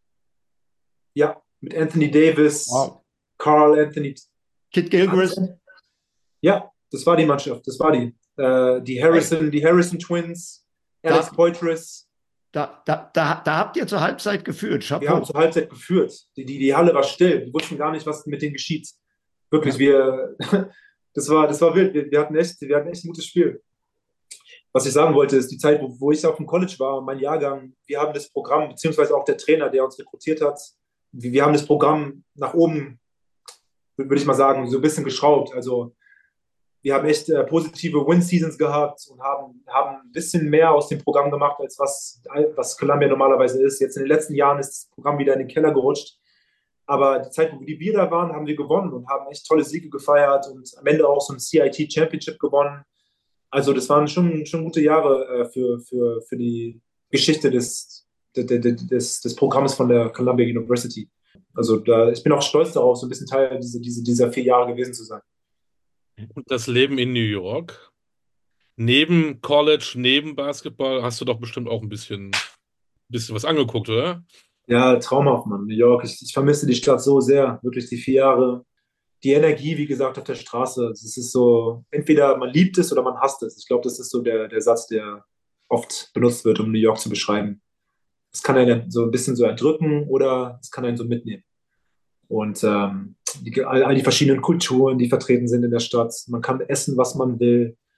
Ja, mit Anthony Davis, Wow. Carl Anthony. Kid Gilchrist? Ja, das war die Mannschaft, das war die. Die Harrison Twins, Alex Poitras. Da habt ihr zur Halbzeit geführt. Chapeau. Wir haben zur Halbzeit geführt. Die Halle war still. Wir wussten gar nicht, was mit denen geschieht. Wirklich, ja. Das war wild. Wir hatten echt ein gutes Spiel. Was ich sagen wollte, ist die Zeit, wo ich auf dem College war, mein Jahrgang, wir haben das Programm, beziehungsweise auch der Trainer, der uns rekrutiert hat, wir haben das Programm nach oben, würde ich mal sagen, so ein bisschen geschraubt. Also wir haben echt positive Win-Seasons gehabt und haben ein bisschen mehr aus dem Programm gemacht, als was Columbia normalerweise ist. Jetzt in den letzten Jahren ist das Programm wieder in den Keller gerutscht. Aber die Zeit, wo wir da waren, haben wir gewonnen und haben echt tolle Siege gefeiert und am Ende auch so ein CIT Championship gewonnen. Also das waren schon gute Jahre für die Geschichte des Programms von der Columbia University. Also ich bin auch stolz darauf, so ein bisschen Teil dieser 4 Jahre gewesen zu sein. Und das Leben in New York, neben College, neben Basketball, hast du doch bestimmt auch ein bisschen was angeguckt, oder? Ja, traumhaft, Mann. New York. Ich vermisse die Stadt so sehr. Wirklich die 4 Jahre. Die Energie, wie gesagt, auf der Straße. Es ist so, entweder man liebt es oder man hasst es. Ich glaube, das ist so der Satz, der oft benutzt wird, um New York zu beschreiben. Es kann einen so ein bisschen so erdrücken oder es kann einen so mitnehmen. Und all die verschiedenen Kulturen, die vertreten sind in der Stadt. Man kann essen, was man will.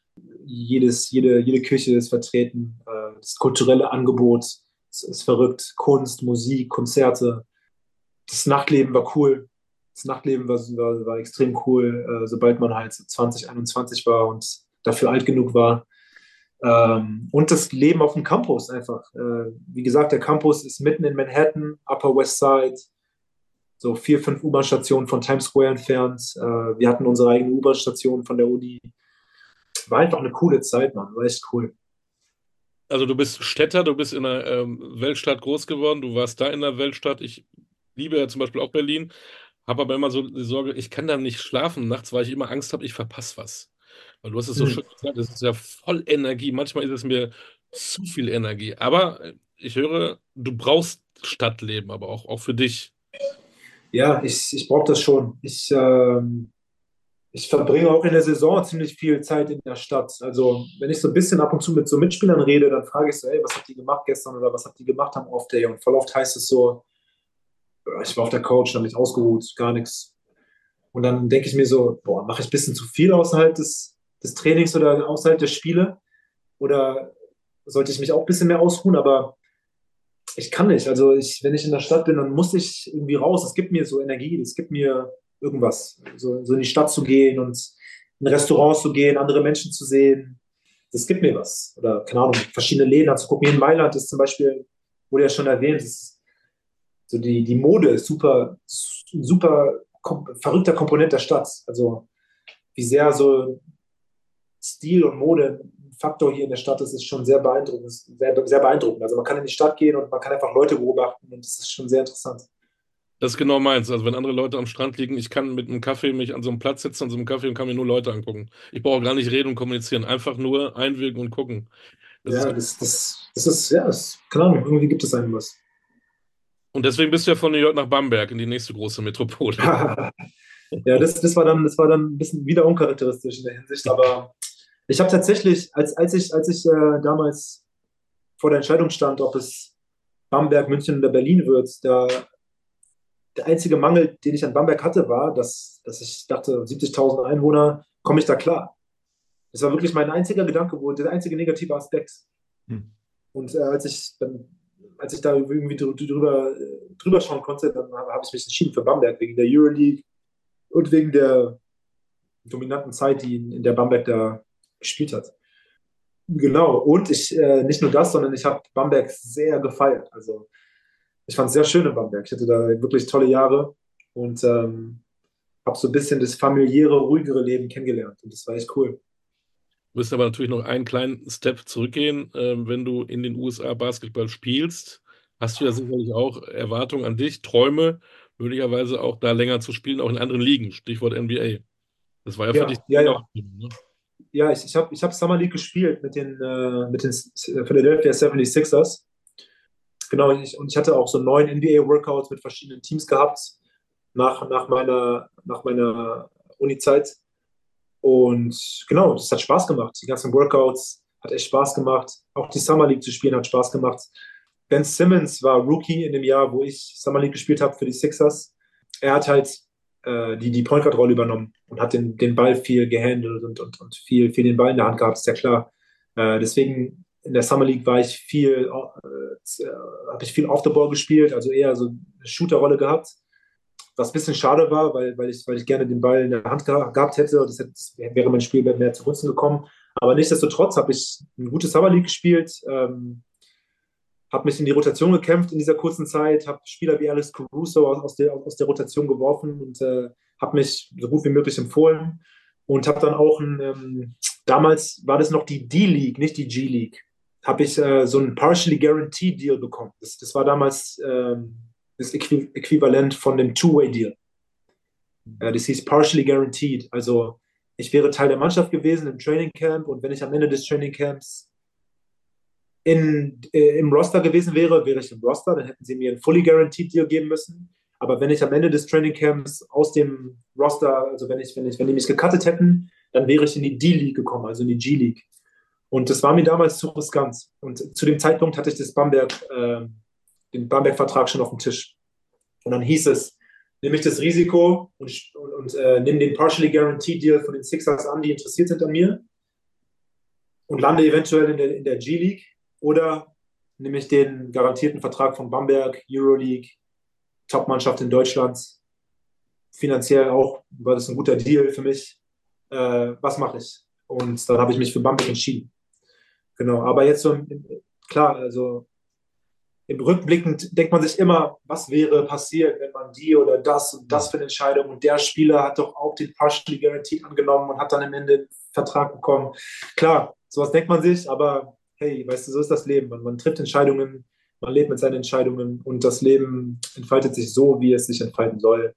jede Küche ist vertreten. Das kulturelle Angebot ist verrückt. Kunst, Musik, Konzerte. Das Nachtleben war cool. Das Nachtleben war extrem cool, sobald man halt so 20, 21 war und dafür alt genug war. Und das Leben auf dem Campus einfach. Wie gesagt, der Campus ist mitten in Manhattan, Upper West Side, so 4, 5 U-Bahn-Stationen von Times Square entfernt. Wir hatten unsere eigene U-Bahn-Station von der Uni. War einfach eine coole Zeit, Mann. War echt cool. Also du bist Städter, du bist in einer Weltstadt groß geworden, du warst da in der Weltstadt. Ich liebe ja zum Beispiel auch Berlin, habe aber immer so die Sorge, ich kann da nicht schlafen nachts, weil ich immer Angst habe, ich verpasse was. Weil du hast es so Hm. schön gesagt, es ist ja voll Energie. Manchmal ist es mir zu viel Energie. Aber ich höre, du brauchst Stadtleben, aber auch für dich. Ja, ich brauche das schon. Ich verbringe auch in der Saison ziemlich viel Zeit in der Stadt. Also, wenn ich so ein bisschen ab und zu mit so Mitspielern rede, dann frage ich so, hey, was habt ihr gemacht gestern oder was habt ihr gemacht am Off-Day? Und voll oft heißt es so, ich war auf der Couch, habe mich ausgeruht, gar nichts. Und dann denke ich mir so, boah, mache ich ein bisschen zu viel außerhalb des Trainings oder außerhalb der Spiele? Oder sollte ich mich auch ein bisschen mehr ausruhen? Aber ich kann nicht. Also wenn ich in der Stadt bin, dann muss ich irgendwie raus. Es gibt mir so Energie, es gibt mir irgendwas. So in die Stadt zu gehen und in Restaurants zu gehen, andere Menschen zu sehen. Das gibt mir was. Oder, keine Ahnung, verschiedene Läden anzugucken. Hier in Mailand ist zum Beispiel, wurde ja schon erwähnt, ist so die Mode ist super verrückter Komponent der Stadt. Also wie sehr so Stil und Mode ein Faktor hier in der Stadt ist, ist schon sehr beeindruckend. Sehr beeindruckend. Also man kann in die Stadt gehen und man kann einfach Leute beobachten und das ist schon sehr interessant. Das ist genau meins. Also wenn andere Leute am Strand liegen, ich kann mit einem Kaffee mich an so einem Platz setzen, an so einem Kaffee und kann mir nur Leute angucken. Ich brauche gar nicht reden und kommunizieren, einfach nur einwirken und gucken. Das ist, Ja, das ist, ja, keine Ahnung, irgendwie gibt es einem was. und deswegen bist du ja von New York nach Bamberg in die nächste große Metropole. Ja, das war dann ein bisschen wieder uncharakteristisch in der Hinsicht, aber ich habe tatsächlich, als ich damals vor der Entscheidung stand, ob es Bamberg, München oder Berlin wird, der einzige Mangel, den ich an Bamberg hatte, war, dass ich dachte, 70.000 Einwohner, komme ich da klar? Das war wirklich mein einziger Gedanke, der einzige negative Aspekt. Hm. Und als ich da irgendwie drüber schauen konnte, dann habe ich mich entschieden für Bamberg, wegen der Euroleague und wegen der dominanten Zeit, die in der Bamberg da gespielt hat. Genau, und nicht nur das, sondern ich habe Bamberg sehr gefeiert. Also ich fand es sehr schön in Bamberg. Ich hatte da wirklich tolle Jahre und habe so ein bisschen das familiäre, ruhigere Leben kennengelernt. Und das war echt cool. Du wirst aber natürlich noch einen kleinen Step zurückgehen. Wenn du in den USA Basketball spielst, hast du ja sicherlich auch Erwartungen an dich, Träume, möglicherweise auch da länger zu spielen, auch in anderen Ligen. Stichwort NBA. Das war ja für dich Ja, auch, ja. ne? Ja, ich hab Summer League gespielt mit den Philadelphia 76ers. Genau, und ich hatte auch so 9 NBA-Workouts mit verschiedenen Teams gehabt nach meiner Uni-Zeit. Und genau, das hat Spaß gemacht. Die ganzen Workouts hat echt Spaß gemacht. Auch die Summer League zu spielen hat Spaß gemacht. Ben Simmons war Rookie in dem Jahr, wo ich Summer League gespielt habe für die Sixers. Er hat halt die Point Guard Rolle übernommen und hat den Ball viel gehandelt und viel den Ball in der Hand gehabt, ist ja klar. Deswegen in der Summer League habe ich viel off the ball gespielt, also eher so eine Shooter-Rolle gehabt, was ein bisschen schade war, weil ich gerne den Ball in der Hand gehabt hätte. Das wäre mein Spiel mehr zugunsten gekommen. Aber nichtsdestotrotz habe ich eine gute Summer League gespielt, habe mich in die Rotation gekämpft in dieser kurzen Zeit, habe Spieler wie Alex Caruso aus der Rotation geworfen und habe mich so gut wie möglich empfohlen und habe dann auch damals war das noch die D-League, nicht die G-League, habe ich so einen Partially Guaranteed Deal bekommen. Das war damals das Äquivalent von dem Two-Way-Deal. Das hieß Partially Guaranteed, also ich wäre Teil der Mannschaft gewesen im Training Camp und wenn ich am Ende des Training Camps im Roster gewesen wäre ich im Roster, dann hätten sie mir einen Fully Guaranteed Deal geben müssen. Aber wenn ich am Ende des Training Camps aus dem Roster, also wenn die mich gecuttet hätten, dann wäre ich in die D-League gekommen, also in die G-League. Und das war mir damals zu riskant. Und zu dem Zeitpunkt hatte ich den Bamberg-Vertrag schon auf dem Tisch. Und dann hieß es, nehme ich das Risiko und nehme den Partially Guaranteed Deal von den Sixers an, die interessiert sind an mir. und lande eventuell in der G-League oder nehme ich den garantierten Vertrag von Bamberg, Euroleague, Top-Mannschaft in Deutschland, finanziell auch, war das ein guter Deal für mich. Was mache ich? Und dann habe ich mich für Bamberg entschieden. Genau, aber jetzt so, klar, also im Rückblickend denkt man sich immer, was wäre passiert, wenn man die oder das und das für eine Entscheidung und der Spieler hat doch auch den Partially Guarantee angenommen und hat dann am Ende den Vertrag bekommen. Klar, sowas denkt man sich, aber hey, weißt du, so ist das Leben. Man trifft Entscheidungen, man lebt mit seinen Entscheidungen und das Leben entfaltet sich so, wie es sich entfalten soll.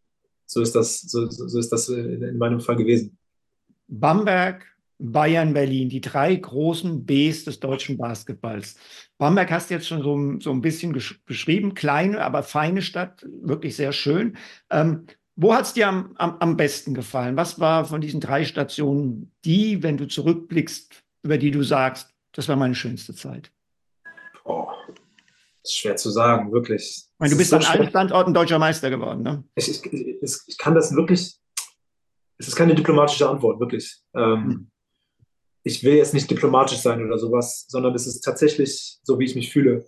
So ist das in meinem Fall gewesen. Bamberg, Bayern, Berlin, die drei großen Bs des deutschen Basketballs. Bamberg hast du jetzt schon so ein bisschen beschrieben, kleine, aber feine Stadt, wirklich sehr schön. Wo hat es dir am besten gefallen? Was war von diesen drei Stationen die, wenn du zurückblickst, über die du sagst, das war meine schönste Zeit? Oh, das ist schwer zu sagen, wirklich. Ich meine, Es du ist bist so an allen schwer. Standorten deutscher Meister geworden, ne? Ich kann das wirklich, es ist keine diplomatische Antwort, wirklich. Hm. Ich will jetzt nicht diplomatisch sein oder sowas, sondern es ist tatsächlich so, wie ich mich fühle.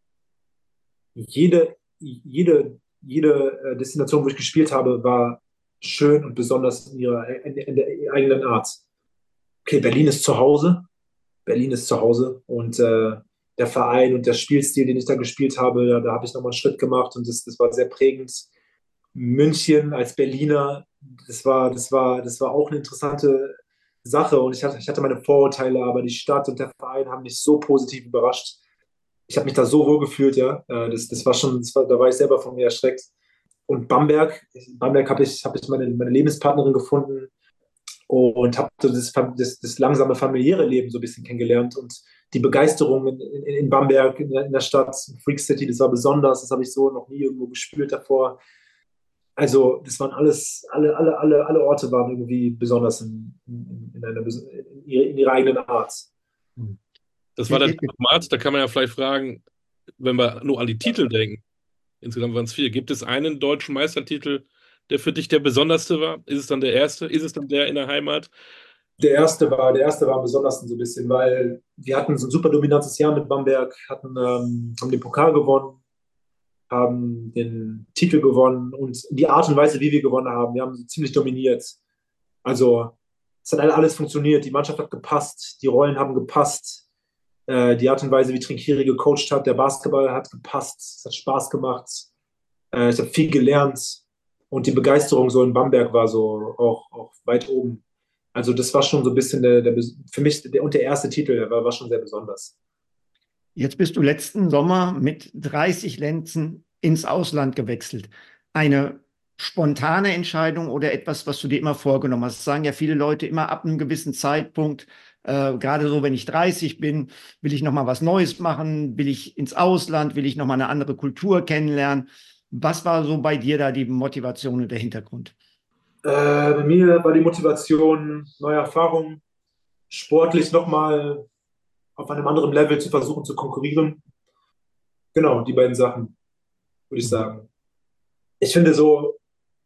Jede Destination, wo ich gespielt habe, war schön und besonders in der eigenen Art. Okay, Berlin ist zu Hause. Berlin ist zu Hause und der Verein und der Spielstil, den ich da gespielt habe, da habe ich nochmal einen Schritt gemacht und das war sehr prägend. München als Berliner, das war auch eine interessante Sache und ich hatte meine Vorurteile, aber die Stadt und der Verein haben mich so positiv überrascht. Ich habe mich da so wohl gefühlt, ja. Das war schon, da war ich selber von mir erschreckt. Und Bamberg hab ich meine Lebenspartnerin gefunden und habe so das langsame familiäre Leben so ein bisschen kennengelernt und die Begeisterung in Bamberg, in der Stadt, in Freak City, das war besonders, das habe ich so noch nie irgendwo gespürt davor. Also das waren alle Orte waren irgendwie besonders in ihrer eigenen Art. Das war dann Format, da kann man ja vielleicht fragen, wenn wir nur an die Titel denken, insgesamt waren es 4, gibt es einen deutschen Meistertitel, der für dich der besonderste war? Ist es dann der erste? Ist es dann der in der Heimat? Der erste war am besondersten so ein bisschen, weil wir hatten so ein super dominantes Jahr mit Bamberg, haben den Pokal gewonnen, haben den Titel gewonnen und die Art und Weise, wie wir gewonnen haben, wir haben so ziemlich dominiert. Also es hat alles funktioniert, die Mannschaft hat gepasst, die Rollen haben gepasst, die Art und Weise, wie Trinkieri gecoacht hat, der Basketball hat gepasst, es hat Spaß gemacht, ich habe viel gelernt und die Begeisterung so in Bamberg war so auch weit oben. Also das war schon so ein bisschen für mich der erste Titel, war schon sehr besonders. Jetzt bist du letzten Sommer mit 30 Lenzen ins Ausland gewechselt. Eine spontane Entscheidung oder etwas, was du dir immer vorgenommen hast? Das sagen ja viele Leute immer ab einem gewissen Zeitpunkt, gerade so, wenn ich 30 bin, will ich noch mal was Neues machen, will ich ins Ausland, will ich noch mal eine andere Kultur kennenlernen. Was war so bei dir da die Motivation und der Hintergrund? Bei mir war die Motivation, neue Erfahrungen, sportlich nochmal auf einem anderen Level zu versuchen zu konkurrieren. Genau, die beiden Sachen, würde ich Mhm. sagen. Ich finde so,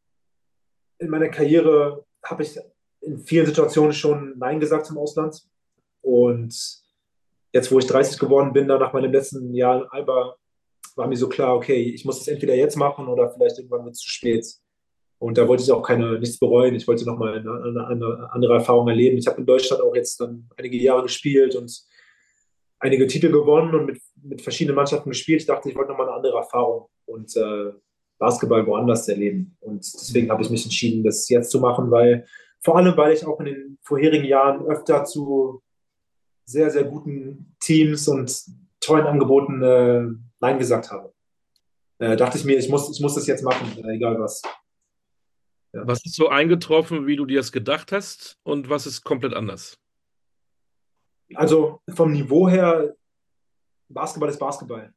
in meiner Karriere habe ich in vielen Situationen schon Nein gesagt zum Ausland. Und jetzt, wo ich 30 geworden bin, dann nach meinem letzten Jahr in Alba, war mir so klar, okay, ich muss es entweder jetzt machen oder vielleicht irgendwann wird es zu spät. Und da wollte ich auch nichts bereuen. Ich wollte nochmal eine andere Erfahrung erleben. Ich habe in Deutschland auch jetzt dann einige Jahre gespielt und einige Titel gewonnen und mit verschiedenen Mannschaften gespielt. Ich dachte, ich wollte nochmal eine andere Erfahrung und Basketball woanders erleben. Und deswegen habe ich mich entschieden, das jetzt zu machen, vor allem, weil ich auch in den vorherigen Jahren öfter zu sehr, sehr guten Teams und tollen Angeboten Nein gesagt habe. Dachte ich mir, ich muss das jetzt machen, egal was. Ja. Was ist so eingetroffen, wie du dir es gedacht hast, und was ist komplett anders? Also vom Niveau her, Basketball ist Basketball.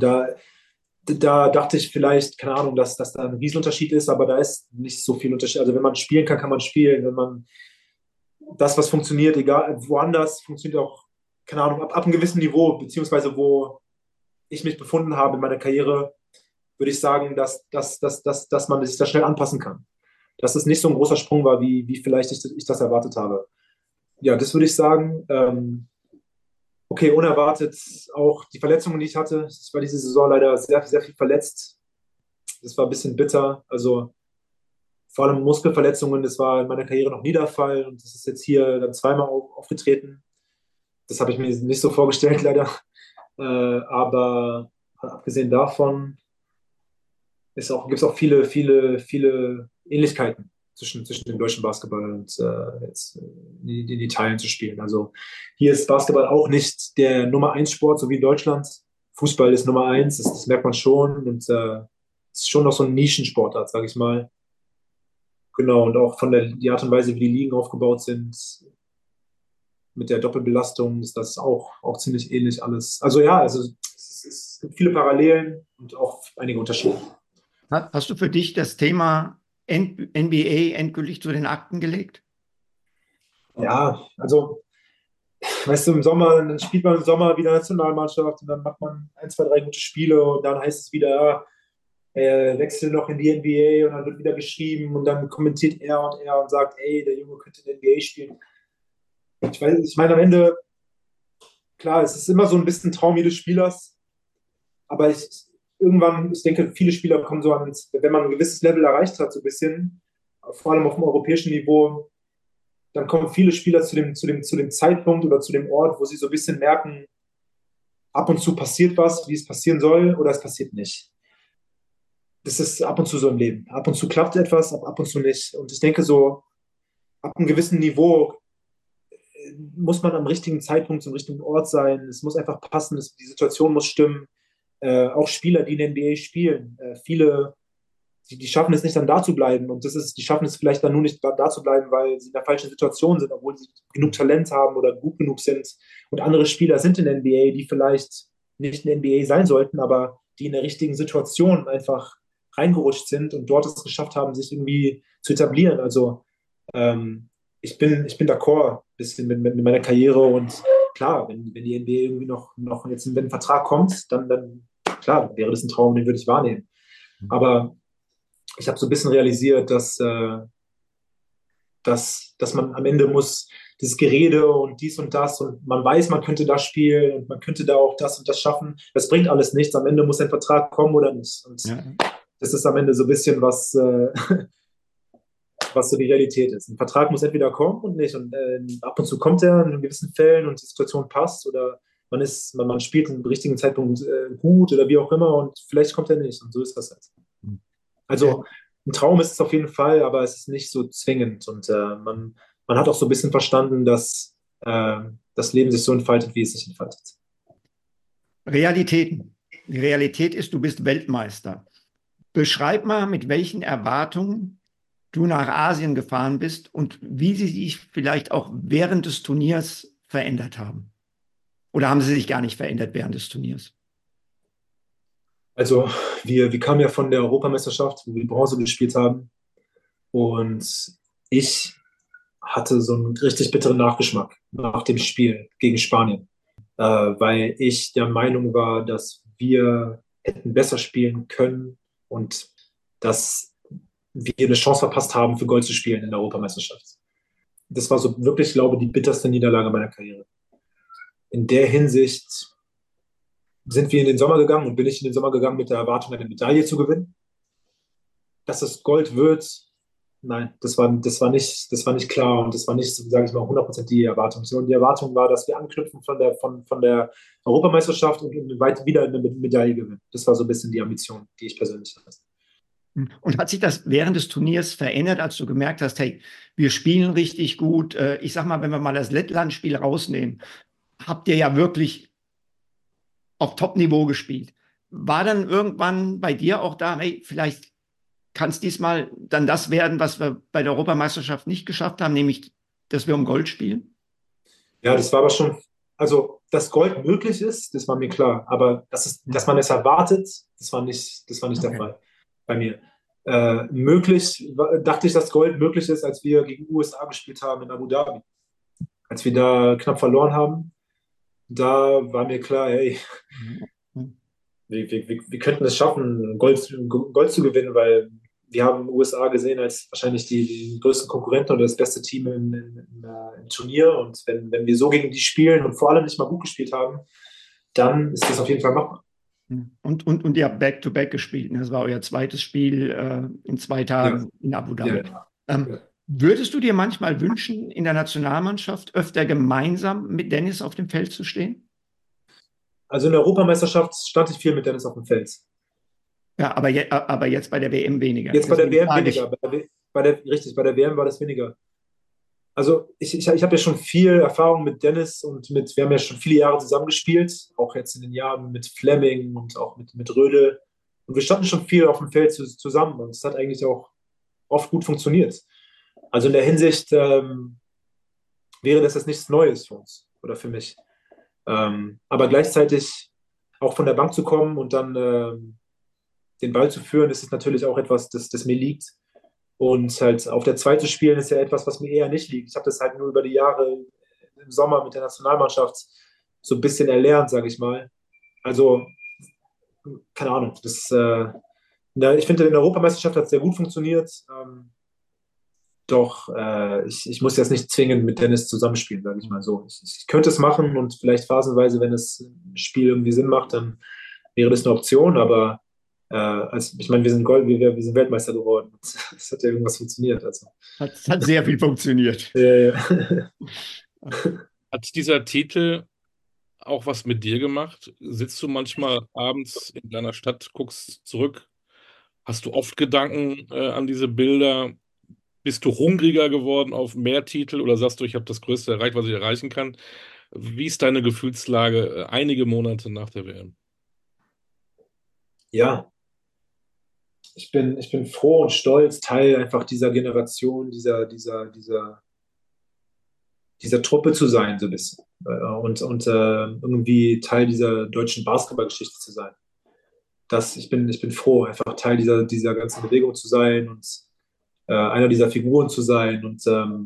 Da dachte ich vielleicht, keine Ahnung, dass da ein Riesenunterschied ist, aber da ist nicht so viel Unterschied. Also wenn man spielen kann, kann man spielen. Wenn man das, was funktioniert, egal, woanders funktioniert auch, keine Ahnung, ab einem gewissen Niveau, beziehungsweise wo ich mich befunden habe in meiner Karriere, würde ich sagen, dass man sich da schnell anpassen kann. Dass es nicht so ein großer Sprung war, wie vielleicht ich das erwartet habe. Ja, das würde ich sagen. Okay, unerwartet auch die Verletzungen, die ich hatte. Ich war diese Saison leider sehr, sehr viel verletzt. Das war ein bisschen bitter. Also vor allem Muskelverletzungen, das war in meiner Karriere noch nie der Fall und das ist jetzt hier dann zweimal aufgetreten. Das habe ich mir nicht so vorgestellt, leider. Aber abgesehen davon gibt es auch viele, viele, viele Ähnlichkeiten zwischen dem deutschen Basketball und jetzt in Italien zu spielen. Also hier ist Basketball auch nicht der Nummer eins Sport, so wie in Deutschland. Fußball ist Nummer eins, das merkt man schon und es ist schon noch so ein Nischensportart, sage ich mal. Genau, und auch die Art und Weise, wie die Ligen aufgebaut sind, mit der Doppelbelastung, ist das auch ziemlich ähnlich alles. Also ja, es gibt viele Parallelen und auch einige Unterschiede. Hast du für dich das Thema NBA endgültig zu den Akten gelegt? Ja, also, weißt du, im Sommer, dann spielt man im Sommer wieder Nationalmannschaft und dann macht man ein, zwei, drei gute Spiele und dann heißt es wieder, ja, wechsel noch in die NBA und dann wird wieder geschrieben und dann kommentiert er und sagt, ey, der Junge könnte in der NBA spielen. Ich meine, am Ende, klar, es ist immer so ein bisschen Traum jedes Spielers, aber irgendwann, ich denke, viele Spieler kommen so wenn man ein gewisses Level erreicht hat, so ein bisschen, vor allem auf dem europäischen Niveau, dann kommen viele Spieler zu dem Zeitpunkt oder zu dem Ort, wo sie so ein bisschen merken, ab und zu passiert was, wie es passieren soll, oder es passiert nicht. Das ist ab und zu so im Leben. Ab und zu klappt etwas, ab und zu nicht. Und ich denke so, ab einem gewissen Niveau muss man am richtigen Zeitpunkt zum richtigen Ort sein. Es muss einfach passen, die Situation muss stimmen. Auch Spieler, die in der NBA spielen, viele, die schaffen es nicht dann da zu bleiben. Und die schaffen es vielleicht dann nur nicht da zu bleiben, weil sie in der falschen Situation sind, obwohl sie genug Talent haben oder gut genug sind. Und andere Spieler sind in der NBA, die vielleicht nicht in der NBA sein sollten, aber die in der richtigen Situation einfach reingerutscht sind und dort es geschafft haben, sich irgendwie zu etablieren. Also ich bin d'accord ein bisschen mit meiner Karriere und klar, wenn die NBA irgendwie noch jetzt, wenn ein Vertrag kommt, dann klar, wäre das ein Traum, den würde ich wahrnehmen. Aber ich habe so ein bisschen realisiert, dass man am Ende muss dieses Gerede und dies und das und man weiß, man könnte das spielen und man könnte da auch das und das schaffen. Das bringt alles nichts. Am Ende muss ein Vertrag kommen oder nicht. Und Ja. das ist am Ende so ein bisschen was so die Realität ist. Ein Vertrag muss entweder kommen und nicht. Und ab und zu kommt er in gewissen Fällen und die Situation passt oder man spielt im richtigen Zeitpunkt gut oder wie auch immer und vielleicht kommt er nicht. Und so ist das halt. Also ein Traum ist es auf jeden Fall, aber es ist nicht so zwingend. Und man hat auch so ein bisschen verstanden, dass das Leben sich so entfaltet, wie es sich entfaltet. Realitäten. Die Realität ist, du bist Weltmeister. Beschreib mal, mit welchen Erwartungen du nach Asien gefahren bist und wie sie sich vielleicht auch während des Turniers verändert haben. Oder haben sie sich gar nicht verändert während des Turniers? Also wir kamen ja von der Europameisterschaft, wo wir Bronze gespielt haben. Und ich hatte so einen richtig bitteren Nachgeschmack nach dem Spiel gegen Spanien, weil ich der Meinung war, dass wir hätten besser spielen können und dass wir eine Chance verpasst haben, für Gold zu spielen in der Europameisterschaft. Das war so wirklich, glaube ich, die bitterste Niederlage meiner Karriere. In der Hinsicht sind wir in den Sommer gegangen und bin ich in den Sommer gegangen mit der Erwartung, eine Medaille zu gewinnen. Dass es Gold wird, nein, das war nicht klar und das war nicht, sage ich mal, 100% die Erwartung. Die Erwartung war, dass wir anknüpfen von der Europameisterschaft und weit wieder eine Medaille gewinnen. Das war so ein bisschen die Ambition, die ich persönlich hatte. Und hat sich das während des Turniers verändert, als du gemerkt hast, hey, wir spielen richtig gut? Ich sag mal, wenn wir mal das Lettland-Spiel rausnehmen, habt ihr ja wirklich auf Top-Niveau gespielt. War dann irgendwann bei dir auch da, hey, vielleicht kann es diesmal dann das werden, was wir bei der Europameisterschaft nicht geschafft haben, nämlich, dass wir um Gold spielen? Ja, das war aber schon, also dass Gold möglich ist, das war mir klar, aber dass man es erwartet, das war nicht der Okay. Fall bei mir. Dachte ich, dass Gold möglich ist, als wir gegen USA gespielt haben in Abu Dhabi. Als wir da knapp verloren haben, da war mir klar, hey, wir könnten es schaffen, Gold zu gewinnen, weil wir haben USA gesehen als wahrscheinlich die größten Konkurrenten oder das beste Team im Turnier. Und wenn wir so gegen die spielen und vor allem nicht mal gut gespielt haben, dann ist das auf jeden Fall machbar. Und ihr habt Back-to-Back gespielt. Das war euer zweites Spiel in 2 Tagen in Abu Dhabi. Ja. Würdest du dir manchmal wünschen, in der Nationalmannschaft öfter gemeinsam mit Dennis auf dem Feld zu stehen? Also in der Europameisterschaft stand ich viel mit Dennis auf dem Feld. Ja, aber jetzt bei der WM weniger. Jetzt bei der WM weniger. Richtig, bei der WM war das weniger. Also ich habe ja schon viel Erfahrung mit Dennis und wir haben ja schon viele Jahre zusammengespielt, auch jetzt in den Jahren mit Fleming und auch mit Rödel. Und wir standen schon viel auf dem Feld zusammen und es hat eigentlich auch oft gut funktioniert. Also in der Hinsicht wäre das jetzt nichts Neues für uns oder für mich. Aber gleichzeitig auch von der Bank zu kommen und dann den Ball zu führen, ist es natürlich auch etwas, das mir liegt. Und halt auf der 2 zu spielen, ist ja etwas, was mir eher nicht liegt. Ich habe das halt nur über die Jahre im Sommer mit der Nationalmannschaft so ein bisschen erlernt, sage ich mal. Also, keine Ahnung. Ich finde, in der Europameisterschaft hat es sehr gut funktioniert. Doch ich muss jetzt nicht zwingend mit Dennis zusammenspielen, sage ich mal so. Ich könnte es machen und vielleicht phasenweise, wenn das Spiel irgendwie Sinn macht, dann wäre das eine Option, aber ich meine, wir sind Weltmeister geworden. Es hat ja irgendwas funktioniert. Also. Hat sehr viel funktioniert. Ja. Hat dieser Titel auch was mit dir gemacht? Sitzt du manchmal abends in deiner Stadt, guckst zurück? Hast du oft Gedanken an diese Bilder? Bist du hungriger geworden auf mehr Titel oder sagst du, ich habe das Größte erreicht, was ich erreichen kann? Wie ist deine Gefühlslage einige Monate nach der WM? Ja, ich bin froh und stolz, Teil einfach dieser Generation, dieser Truppe zu sein, so ein bisschen. Und irgendwie Teil dieser deutschen Basketballgeschichte zu sein. Ich bin froh, einfach Teil dieser ganzen Bewegung zu sein und einer dieser Figuren zu sein. Und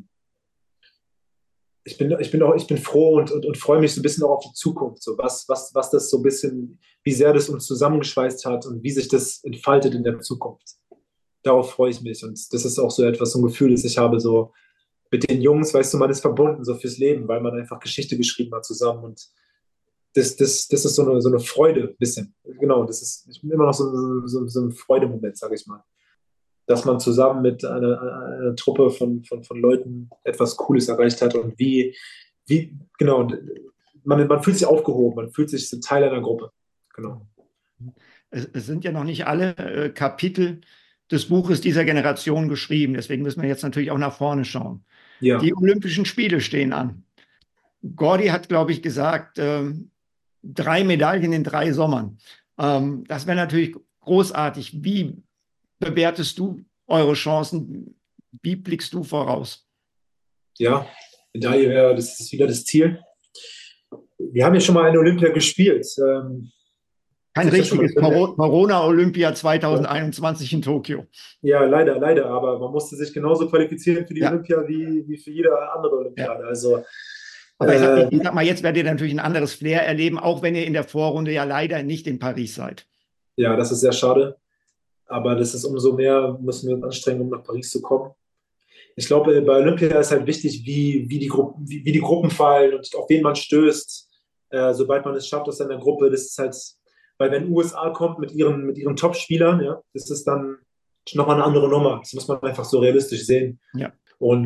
ich bin froh und freue mich so ein bisschen auch auf die Zukunft. So was das so ein bisschen, wie sehr das uns zusammengeschweißt hat und wie sich das entfaltet in der Zukunft. Darauf freue ich mich. Und das ist auch so etwas, so ein Gefühl, das ich habe, so mit den Jungs, weißt du, man ist verbunden so fürs Leben, weil man einfach Geschichte geschrieben hat zusammen. Und das ist so eine Freude, ein bisschen. Genau, das ist immer noch so ein Freudemoment, sage ich mal. Dass man zusammen mit einer Truppe von Leuten etwas Cooles erreicht hat und genau, man fühlt sich aufgehoben, man fühlt sich Teil einer Gruppe. Genau. Es sind ja noch nicht alle Kapitel des Buches dieser Generation geschrieben, deswegen müssen wir jetzt natürlich auch nach vorne schauen. Ja. Die Olympischen Spiele stehen an. Gordy hat, glaube ich, gesagt, 3 Medaillen in 3 Sommern. Das wäre natürlich großartig. Wie bewertest du eure Chancen? Wie blickst du voraus? Ja, Medaille das ist wieder das Ziel. Wir haben ja schon mal eine Olympia gespielt. Kein richtiges Corona-Olympia 2021 in Tokio. Ja, leider, aber man musste sich genauso qualifizieren für die Olympia wie für jede andere Olympiade. Ja. Also, aber ich sag mal, jetzt werdet ihr natürlich ein anderes Flair erleben, auch wenn ihr in der Vorrunde ja leider nicht in Paris seid. Ja, das ist sehr schade. Aber das ist umso mehr, müssen wir uns anstrengen, um nach Paris zu kommen. Ich glaube, bei Olympia ist halt wichtig, wie die Gruppen fallen und auf wen man stößt, sobald man es schafft aus seiner Gruppe. Das ist halt, weil wenn USA kommt mit ihren Top-Spielern, ja, das ist dann nochmal eine andere Nummer. Das muss man einfach so realistisch sehen. Ja. Und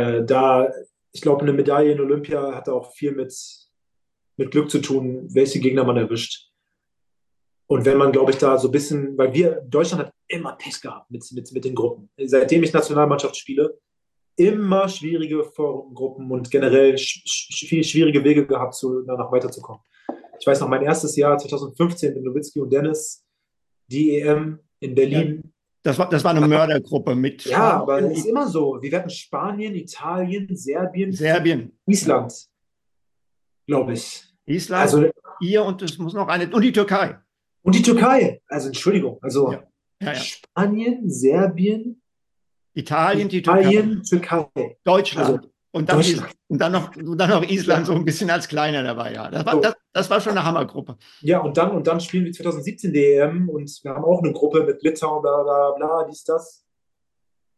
ich glaube, eine Medaille in Olympia hat auch viel mit Glück zu tun, welche Gegner man erwischt. Und wenn man, glaube ich, da so ein bisschen, weil Deutschland hat immer Pech gehabt mit den Gruppen. Seitdem ich Nationalmannschaft spiele, immer schwierige Vorrundengruppen und generell viel schwierige Wege gehabt, danach weiterzukommen. Ich weiß noch, mein erstes Jahr 2015 mit Nowitzki und Dennis, die EM in Berlin. Ja, das war eine Mördergruppe mit Spanien. Ja, aber es ist immer so. Wir hatten Spanien, Italien, Serbien, Island, glaube ich. Island, also, ihr und es muss noch und die Türkei. Und die Türkei, also Entschuldigung, Ja. Spanien, Serbien, Italien, die Türkei. Deutschland. Also, und dann noch Island so ein bisschen als kleiner dabei. Ja. Das war schon eine Hammergruppe. Ja, und dann spielen wir 2017 die EM und wir haben auch eine Gruppe mit Litauen, bla bla bla, dies, das.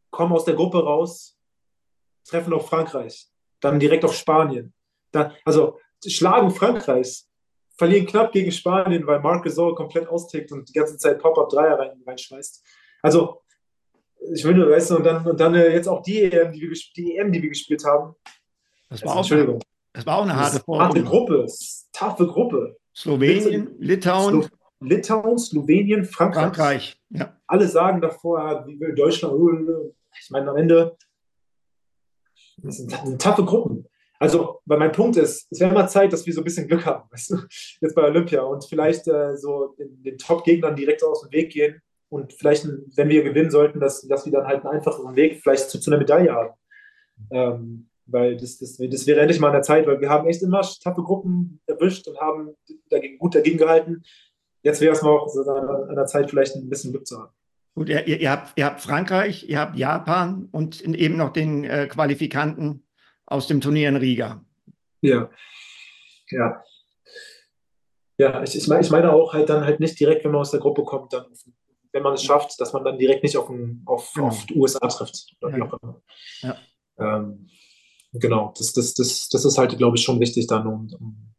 kommen aus der Gruppe raus, treffen auf Frankreich, dann direkt auf Spanien. Dann, also schlagen Frankreich, verlieren knapp gegen Spanien, weil Marc Gasol komplett austickt und die ganze Zeit Pop-Up-Dreier reinschmeißt. Also ich will nur, weißt du, und dann jetzt auch die EM, die wir gespielt haben. Das war Also, auch, Entschuldigung. das war auch eine Das harte ist eine harte Vorrunde. Gruppe, das ist eine taffe Gruppe. Slowenien, Litauen, Litauen, Slowenien, Frankreich. Frankreich. Ja. Alle sagen davor, wie will Deutschland, ich meine, am Ende, das sind taffe Gruppen. Also, weil mein Punkt ist, es wäre mal Zeit, dass wir so ein bisschen Glück haben, weißt du? Jetzt bei Olympia und vielleicht so den Top-Gegnern direkt aus dem Weg gehen und vielleicht, wenn wir gewinnen sollten, dass wir dann halt einen einfacheren Weg vielleicht zu einer Medaille haben. Weil das wäre endlich mal an der Zeit, weil wir haben echt immer taffe Gruppen erwischt und haben gut dagegen gehalten. Jetzt wäre es mal auch so an der Zeit, vielleicht ein bisschen Glück zu haben. Gut, ihr habt Frankreich, ihr habt Japan und eben noch den Qualifikanten aus dem Turnier in Riga. Ja, ja. Ja, ich meine auch halt dann halt nicht direkt, wenn man aus der Gruppe kommt, dann, wenn man es schafft, dass man dann direkt nicht auf die USA trifft. Oder wie auch immer. Ja. Genau, das ist halt, glaube ich, schon wichtig dann,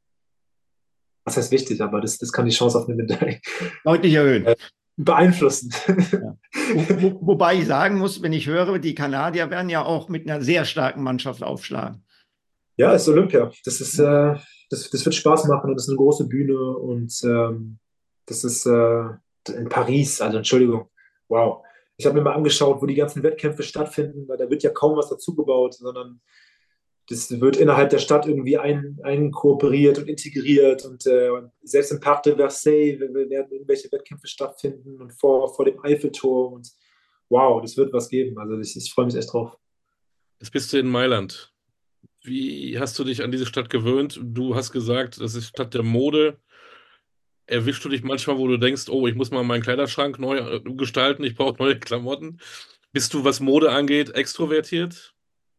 was heißt wichtig, aber das kann die Chance auf eine Medaille Deutlich erhöhen. beeinflussen. Ja. Wobei ich sagen muss, wenn ich höre, die Kanadier werden ja auch mit einer sehr starken Mannschaft aufschlagen. Ja, es ist Olympia. Das wird Spaß machen und das ist eine große Bühne und das ist in Paris, also Entschuldigung, wow. Ich habe mir mal angeschaut, wo die ganzen Wettkämpfe stattfinden, weil da wird ja kaum was dazugebaut, sondern das wird innerhalb der Stadt irgendwie einkooperiert und integriert und selbst im Parc de Versailles werden irgendwelche Wettkämpfe stattfinden und vor dem Eiffelturm und wow, das wird was geben. Also ich freue mich echt drauf. Jetzt bist du in Mailand. Wie hast du dich an diese Stadt gewöhnt? Du hast gesagt, das ist Stadt der Mode. Erwischst du dich manchmal, wo du denkst, oh, ich muss mal meinen Kleiderschrank neu gestalten, ich brauche neue Klamotten? Bist du, was Mode angeht, extrovertiert?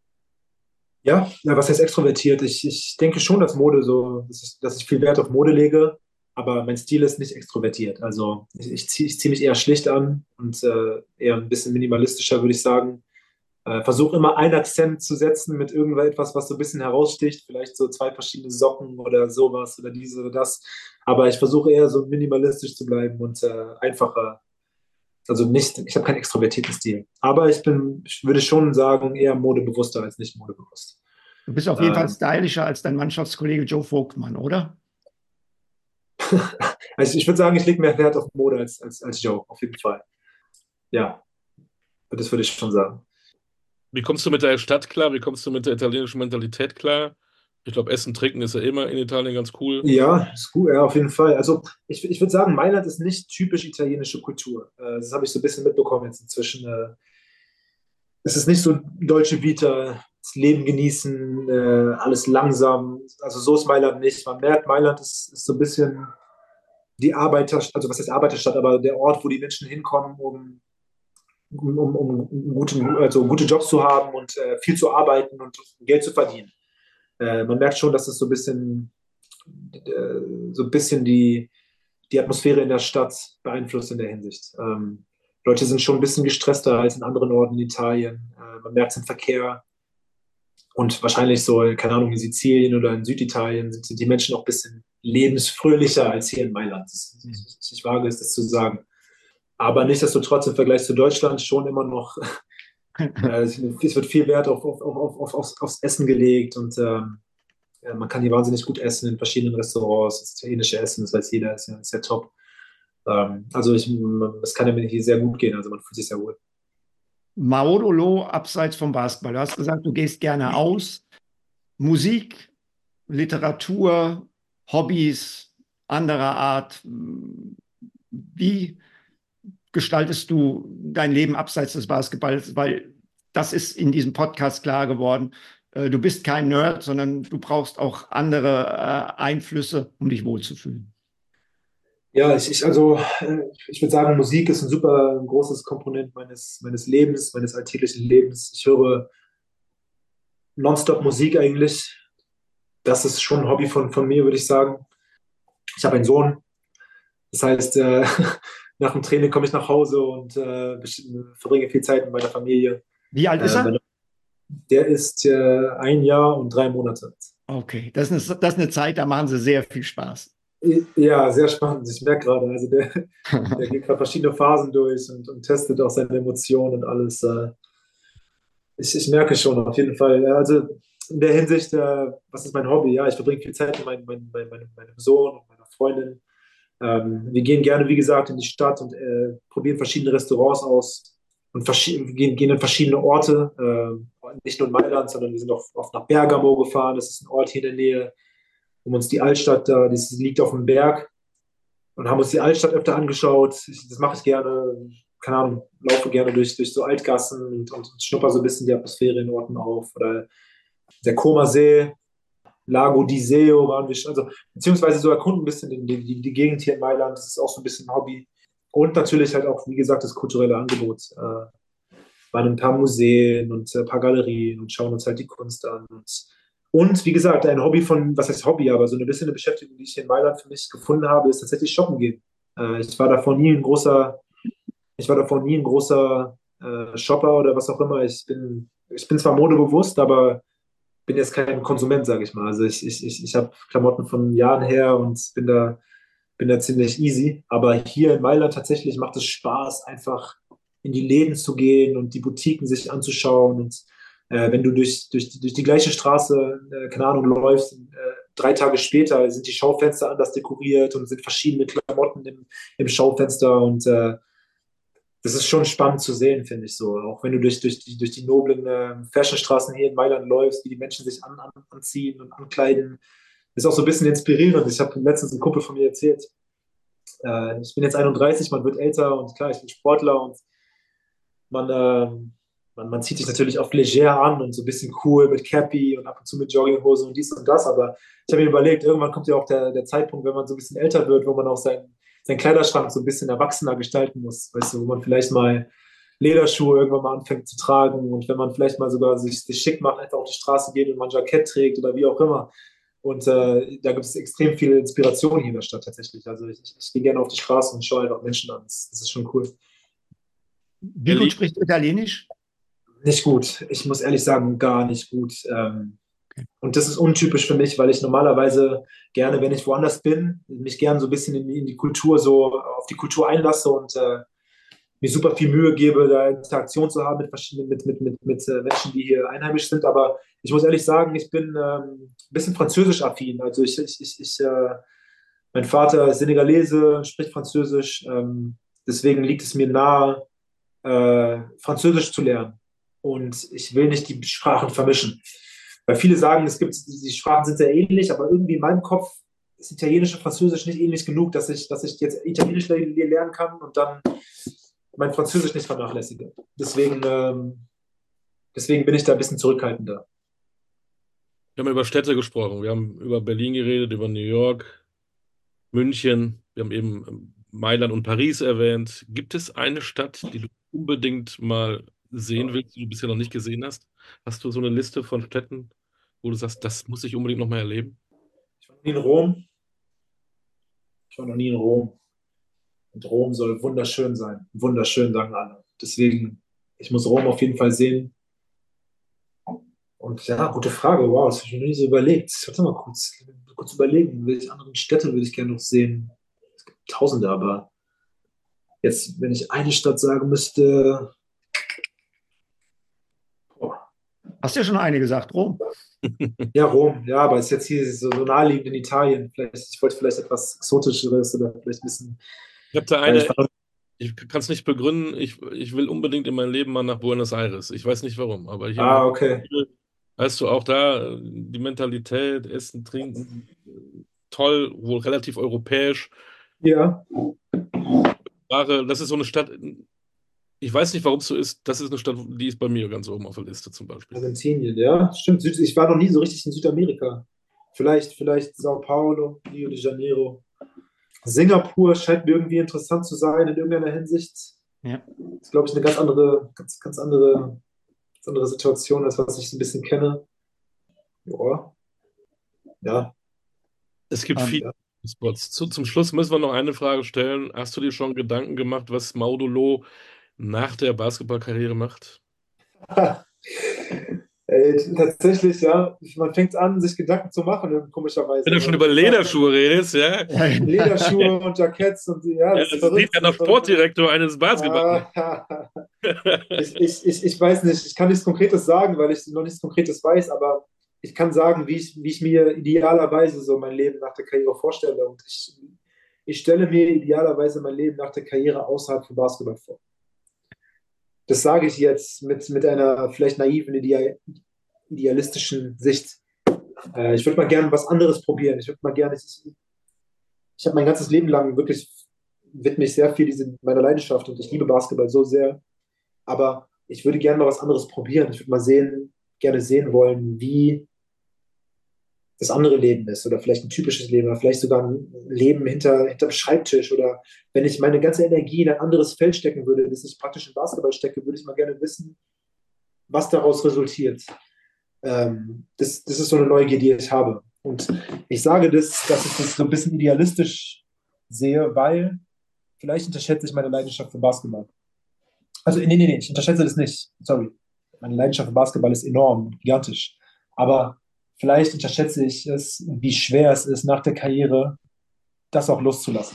Ja, was heißt extrovertiert? Ich denke schon, dass Mode dass ich viel Wert auf Mode lege, aber mein Stil ist nicht extrovertiert. Also ich zieh mich eher schlicht an und eher ein bisschen minimalistischer, würde ich sagen. Versuche immer einen Akzent zu setzen mit irgendetwas, was so ein bisschen heraussticht, vielleicht so zwei verschiedene Socken oder sowas oder dies oder das. Aber ich versuche eher so minimalistisch zu bleiben und einfacher. Also nicht, ich habe keinen extrovertierten Stil. Aber ich würde schon sagen, eher modebewusster als nicht modebewusst. Du bist auf jeden Fall Ähm, stylischer als dein Mannschaftskollege Joe Vogtmann, oder? also ich würde sagen, ich lege mehr Wert auf Mode als Joe, auf jeden Fall. Ja, das würde ich schon sagen. Wie kommst du mit der Stadt klar? Wie kommst du mit der italienischen Mentalität klar? Ich glaube, Essen, Trinken ist ja immer in Italien ganz cool. Ja, ist gut, ja, auf jeden Fall. Also ich würde sagen, Mailand ist nicht typisch italienische Kultur. Das habe ich so ein bisschen mitbekommen jetzt inzwischen. Es ist nicht so deutsche Vita, das Leben genießen, alles langsam. Also so ist Mailand nicht. Man merkt, Mailand ist so ein bisschen die also was heißt Arbeiterstadt, aber der Ort, wo die Menschen hinkommen, um gute Jobs zu haben und viel zu arbeiten und Geld zu verdienen. Man merkt schon, dass es so ein bisschen die Atmosphäre in der Stadt beeinflusst in der Hinsicht. Leute sind schon ein bisschen gestresster als in anderen Orten in Italien. Man merkt es im Verkehr. Und wahrscheinlich so, keine Ahnung, in Sizilien oder in Süditalien sind die Menschen auch ein bisschen lebensfröhlicher als hier in Mailand. Ich wage es, das zu sagen. Aber nichtsdestotrotz im Vergleich zu Deutschland schon immer noch, es wird viel Wert aufs Essen gelegt und ja, man kann hier wahnsinnig gut essen in verschiedenen Restaurants. Das italienische Essen, das weiß jeder, ist ja top. Also es kann mir hier sehr gut gehen, also man fühlt sich sehr wohl. Maudolo abseits vom Basketball. Du hast gesagt, du gehst gerne aus. Musik, Literatur, Hobbys anderer Art. Wie gestaltest du dein Leben abseits des Basketballs? Weil das ist in diesem Podcast klar geworden. Du bist kein Nerd, sondern du brauchst auch andere Einflüsse, um dich wohlzufühlen. Ja, ich würde sagen, Musik ist ein super großes Komponent meines Lebens, meines alltäglichen Lebens. Ich höre nonstop Musik eigentlich. Das ist schon ein Hobby von mir, würde ich sagen. Ich habe einen Sohn. Das heißt, nach dem Training komme ich nach Hause und verbringe viel Zeit mit meiner Familie. Wie alt ist er? Der ist 1 Jahr und 3 Monate alt. Okay, das ist eine Zeit, da machen sie sehr viel Spaß. Ja, sehr spannend. Ich merke gerade, also der geht gerade verschiedene Phasen durch und testet auch seine Emotionen und alles. Ich merke schon, auf jeden Fall. Also in der Hinsicht, was ist mein Hobby? Ja, ich verbringe viel Zeit mit meinem Sohn und meiner Freundin. Wir gehen gerne, wie gesagt, in die Stadt und probieren verschiedene Restaurants aus und gehen in verschiedene Orte. Nicht nur in Mailand, sondern wir sind auch oft nach Bergamo gefahren. Das ist ein Ort hier in der Nähe, um uns die Altstadt da, das liegt auf dem Berg, und haben uns die Altstadt öfter angeschaut. Das mache ich gerne. Keine Ahnung, laufe gerne durch so Altgassen und schnupper so ein bisschen die Atmosphäre in Orten auf. Oder der Comer See, Lago di Seo waren wir schon, also beziehungsweise so erkunden ein bisschen die Gegend hier in Mailand. Das ist auch so ein bisschen ein Hobby. Und natürlich halt auch, wie gesagt, das kulturelle Angebot. Waren in ein paar Museen und ein paar Galerien und schauen uns halt die Kunst an. Und wie gesagt, ein Hobby was heißt Hobby, aber so ein bisschen eine Beschäftigung, die ich hier in Mailand für mich gefunden habe, ist tatsächlich shoppen gehen. Ich war davor nie ein großer, Shopper oder was auch immer. Ich bin zwar modebewusst, aber bin jetzt kein Konsument, sage ich mal. Also ich habe Klamotten von Jahren her und bin da ziemlich easy. Aber hier in Mailand tatsächlich macht es Spaß, einfach in die Läden zu gehen und die Boutiquen sich anzuschauen. Und wenn du durch die gleiche Straße, keine Ahnung, läufst, 3 Tage später sind die Schaufenster anders dekoriert und sind verschiedene Klamotten im Schaufenster. Und das ist schon spannend zu sehen, finde ich so. Auch wenn du durch die noblen Fashionstraßen hier in Mailand läufst, wie die Menschen sich anziehen und ankleiden, ist auch so ein bisschen inspirierend. Ich habe letztens einen Kumpel von mir erzählt, ich bin jetzt 31, man wird älter und klar, ich bin Sportler und man, man zieht sich natürlich oft leger an und so ein bisschen cool mit Cappy und ab und zu mit Jogginghose und dies und das. Aber ich habe mir überlegt, irgendwann kommt ja auch der Zeitpunkt, wenn man so ein bisschen älter wird, wo man auch seinen Kleiderschrank so ein bisschen erwachsener gestalten muss. Weißt du, wo man vielleicht mal Lederschuhe irgendwann mal anfängt zu tragen und wenn man vielleicht mal sogar sich schick macht, einfach auf die Straße geht und man ein Jackett trägt oder wie auch immer. Und da gibt es extrem viel Inspiration hier in der Stadt tatsächlich. Also ich gehe gerne auf die Straße und schaue einfach Menschen an. Das ist schon cool. Wie gut Berlin, sprichst du Italienisch? Nicht gut. Ich muss ehrlich sagen, gar nicht gut. Okay. Und das ist untypisch für mich, weil ich normalerweise gerne, wenn ich woanders bin, mich gerne so ein bisschen in die Kultur, so auf die Kultur einlasse und mir super viel Mühe gebe, da Interaktion zu haben mit verschiedenen, mit Menschen, die hier einheimisch sind. Aber ich muss ehrlich sagen, ich bin ein bisschen französisch affin. Also mein Vater ist Senegalese, spricht Französisch. Deswegen liegt es mir nahe, Französisch zu lernen. Und ich will nicht die Sprachen vermischen. Weil viele sagen, die Sprachen sind sehr ähnlich, aber irgendwie in meinem Kopf ist Italienisch und Französisch nicht ähnlich genug, dass ich jetzt Italienisch lernen kann und dann mein Französisch nicht vernachlässige. Deswegen bin ich da ein bisschen zurückhaltender. wir haben über Städte gesprochen. Wir haben über Berlin geredet, über New York, München. Wir haben eben Mailand und Paris erwähnt. Gibt es eine Stadt, die du unbedingt mal sehen willst, die du bisher noch nicht gesehen hast? Hast du so eine Liste von Städten, wo du sagst, das muss ich unbedingt noch mal erleben? Ich war noch nie in Rom. Ich war noch nie in Rom. Und Rom soll wunderschön sein. Wunderschön, sagen alle. Deswegen, ich muss Rom auf jeden Fall sehen. Und ja, gute Frage. Wow, das habe ich mir noch nie so überlegt. Warte mal kurz überlegen. Welche anderen Städte würde ich gerne noch sehen? Es gibt Tausende, aber jetzt, wenn ich eine Stadt sagen müsste, boah, Hast ja schon eine gesagt, Rom. ja, Rom. Ja, aber es ist jetzt hier so naheliegend in Italien. Ich wollte vielleicht etwas Exotischeres oder vielleicht ein bisschen. Ich habe da Ja, ich eine, war, ich kann es nicht begründen. Ich will unbedingt in meinem Leben mal nach Buenos Aires. Ich weiß nicht warum, aber hier okay. weißt du, auch da die Mentalität, Essen, Trinken, toll, wohl relativ europäisch. Ja, Das ist so eine Stadt, ich weiß nicht, warum es so ist. Das ist eine Stadt, die ist bei mir ganz oben auf der Liste zum Beispiel. Argentinien, ja. Stimmt. Ich war noch nie so richtig in Südamerika. Vielleicht Sao Paulo, Rio de Janeiro. Singapur scheint mir irgendwie interessant zu sein in irgendeiner Hinsicht. Ja. Das ist, glaube ich, eine ganz andere Situation, als was ich so ein bisschen kenne. Ja, ja, Es gibt Ähm, viele ja. Spots. Zum Schluss müssen wir noch eine Frage stellen. Hast du dir schon Gedanken gemacht, was Maudolo nach der Basketballkarriere macht? Tatsächlich, ja. Man fängt an, sich Gedanken zu machen, komischerweise. Wenn du schon über Lederschuhe redest, ja. Lederschuhe und Jacketts und ja, Ja, das ist das sieht verrückt. ja nach Sportdirektor eines Basketballs. Ich weiß nicht, ich kann nichts Konkretes sagen, weil ich noch nichts Konkretes weiß, aber ich kann sagen, wie ich mir idealerweise so mein Leben nach der Karriere vorstelle. Und ich stelle mir idealerweise mein Leben nach der Karriere außerhalb von Basketball vor. Das sage ich jetzt mit einer vielleicht naiven, idealistischen Sicht. Ich würde mal gerne was anderes probieren. Ich habe mein ganzes Leben lang wirklich, widme ich sehr viel meiner Leidenschaft und ich liebe Basketball so sehr. Aber ich würde gerne mal was anderes probieren. Ich würde mal gerne sehen wollen, wie das andere Leben ist oder vielleicht ein typisches Leben oder vielleicht sogar ein Leben hinterm Schreibtisch oder wenn ich meine ganze Energie in ein anderes Feld stecken würde, das ich praktisch in Basketball stecke, würde ich mal gerne wissen, was daraus resultiert. Das ist so eine Neugier, die ich habe. Und ich sage dass ich das so ein bisschen idealistisch sehe, weil vielleicht unterschätze ich meine Leidenschaft für Basketball. Also, nee, ich unterschätze das nicht. Sorry. Meine Leidenschaft für Basketball ist enorm, gigantisch. Aber vielleicht unterschätze ich es, wie schwer es ist, nach der Karriere das auch loszulassen.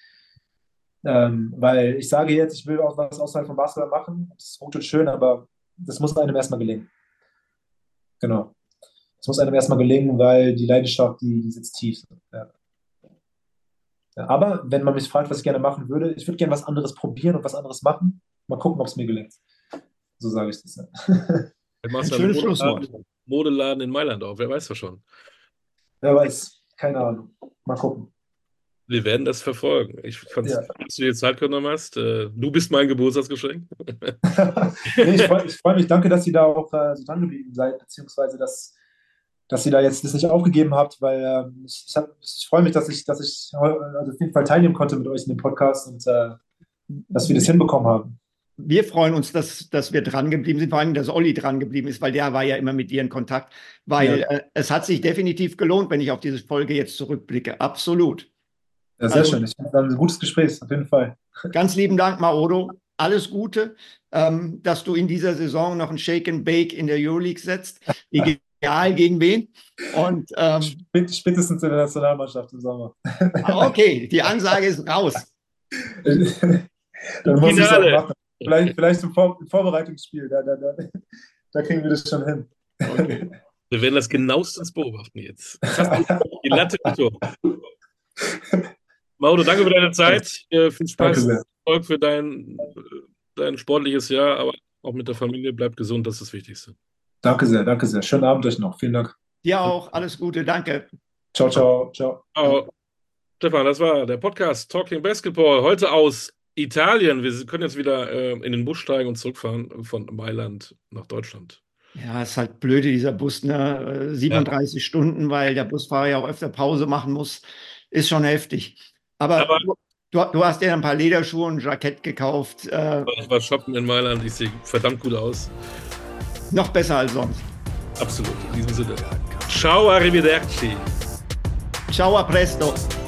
Weil ich sage jetzt, ich will auch was außerhalb von Basketball machen. Das ist gut und schön, aber das muss einem erstmal gelingen. Genau. Das muss einem erstmal gelingen, weil die Leidenschaft, die sitzt tief. Ja. Ja, aber wenn man mich fragt, was ich gerne machen würde, ich würde gerne was anderes probieren und was anderes machen. Mal gucken, ob es mir gelingt. So sage ich das. Ja. Du machst Ein schönes Schlusswort. Modeladen in Mailand auf, wer weiß das schon. Wer weiß, keine Ahnung. Mal gucken. Wir werden das verfolgen. Ich fand es, Ja. dass du dir Zeit genommen hast. Du bist mein Geburtstagsgeschenk. Nee, ich freu mich, danke, dass ihr da auch so dran geblieben seid, beziehungsweise dass ihr da jetzt das nicht aufgegeben habt, weil ich freue mich, dass ich also auf jeden Fall teilnehmen konnte mit euch in dem Podcast und dass wir das hinbekommen haben. Wir freuen uns, dass wir dran geblieben sind, vor allem, dass Olli dran geblieben ist, weil der war ja immer mit dir in Kontakt, weil es hat sich definitiv gelohnt, wenn ich auf diese Folge jetzt zurückblicke. Absolut. Ja, sehr schön. Ich fand ein gutes Gespräch, auf jeden Fall. Ganz lieben Dank, Maodo. Alles Gute, dass du in dieser Saison noch ein Shake and Bake in der Euroleague setzt. Egal gegen wen. Und, spätestens in der Nationalmannschaft im Sommer. Okay, die Ansage ist raus. Dann muss ich es auch machen. Vielleicht im Vorbereitungsspiel, da kriegen wir das schon hin. Okay. Wir werden das genauestens beobachten jetzt. Die Latte gezogen. Mauro, danke für deine Zeit. Viel Spaß, Erfolg für dein sportliches Jahr, aber auch mit der Familie. Bleib gesund, das ist das Wichtigste. Danke sehr, danke sehr. Schönen Abend euch noch. Vielen Dank. Dir auch. Alles Gute. Danke. Ciao, ciao, ciao. Ciao. Stefan, das war der Podcast Talking Basketball. Heute aus Italien. Wir können jetzt wieder in den Bus steigen und zurückfahren von Mailand nach Deutschland. Ja, ist halt blöde, dieser Bus, ne? 37 Stunden, weil der Busfahrer ja auch öfter Pause machen muss. Ist schon heftig. Aber du hast dir ein paar Lederschuhe und ein Jackett gekauft. Ich war shoppen in Mailand. Ich sehe verdammt gut aus. Noch besser als sonst. Absolut. In diesem Sinne. Ciao, arrivederci. Ciao, a presto.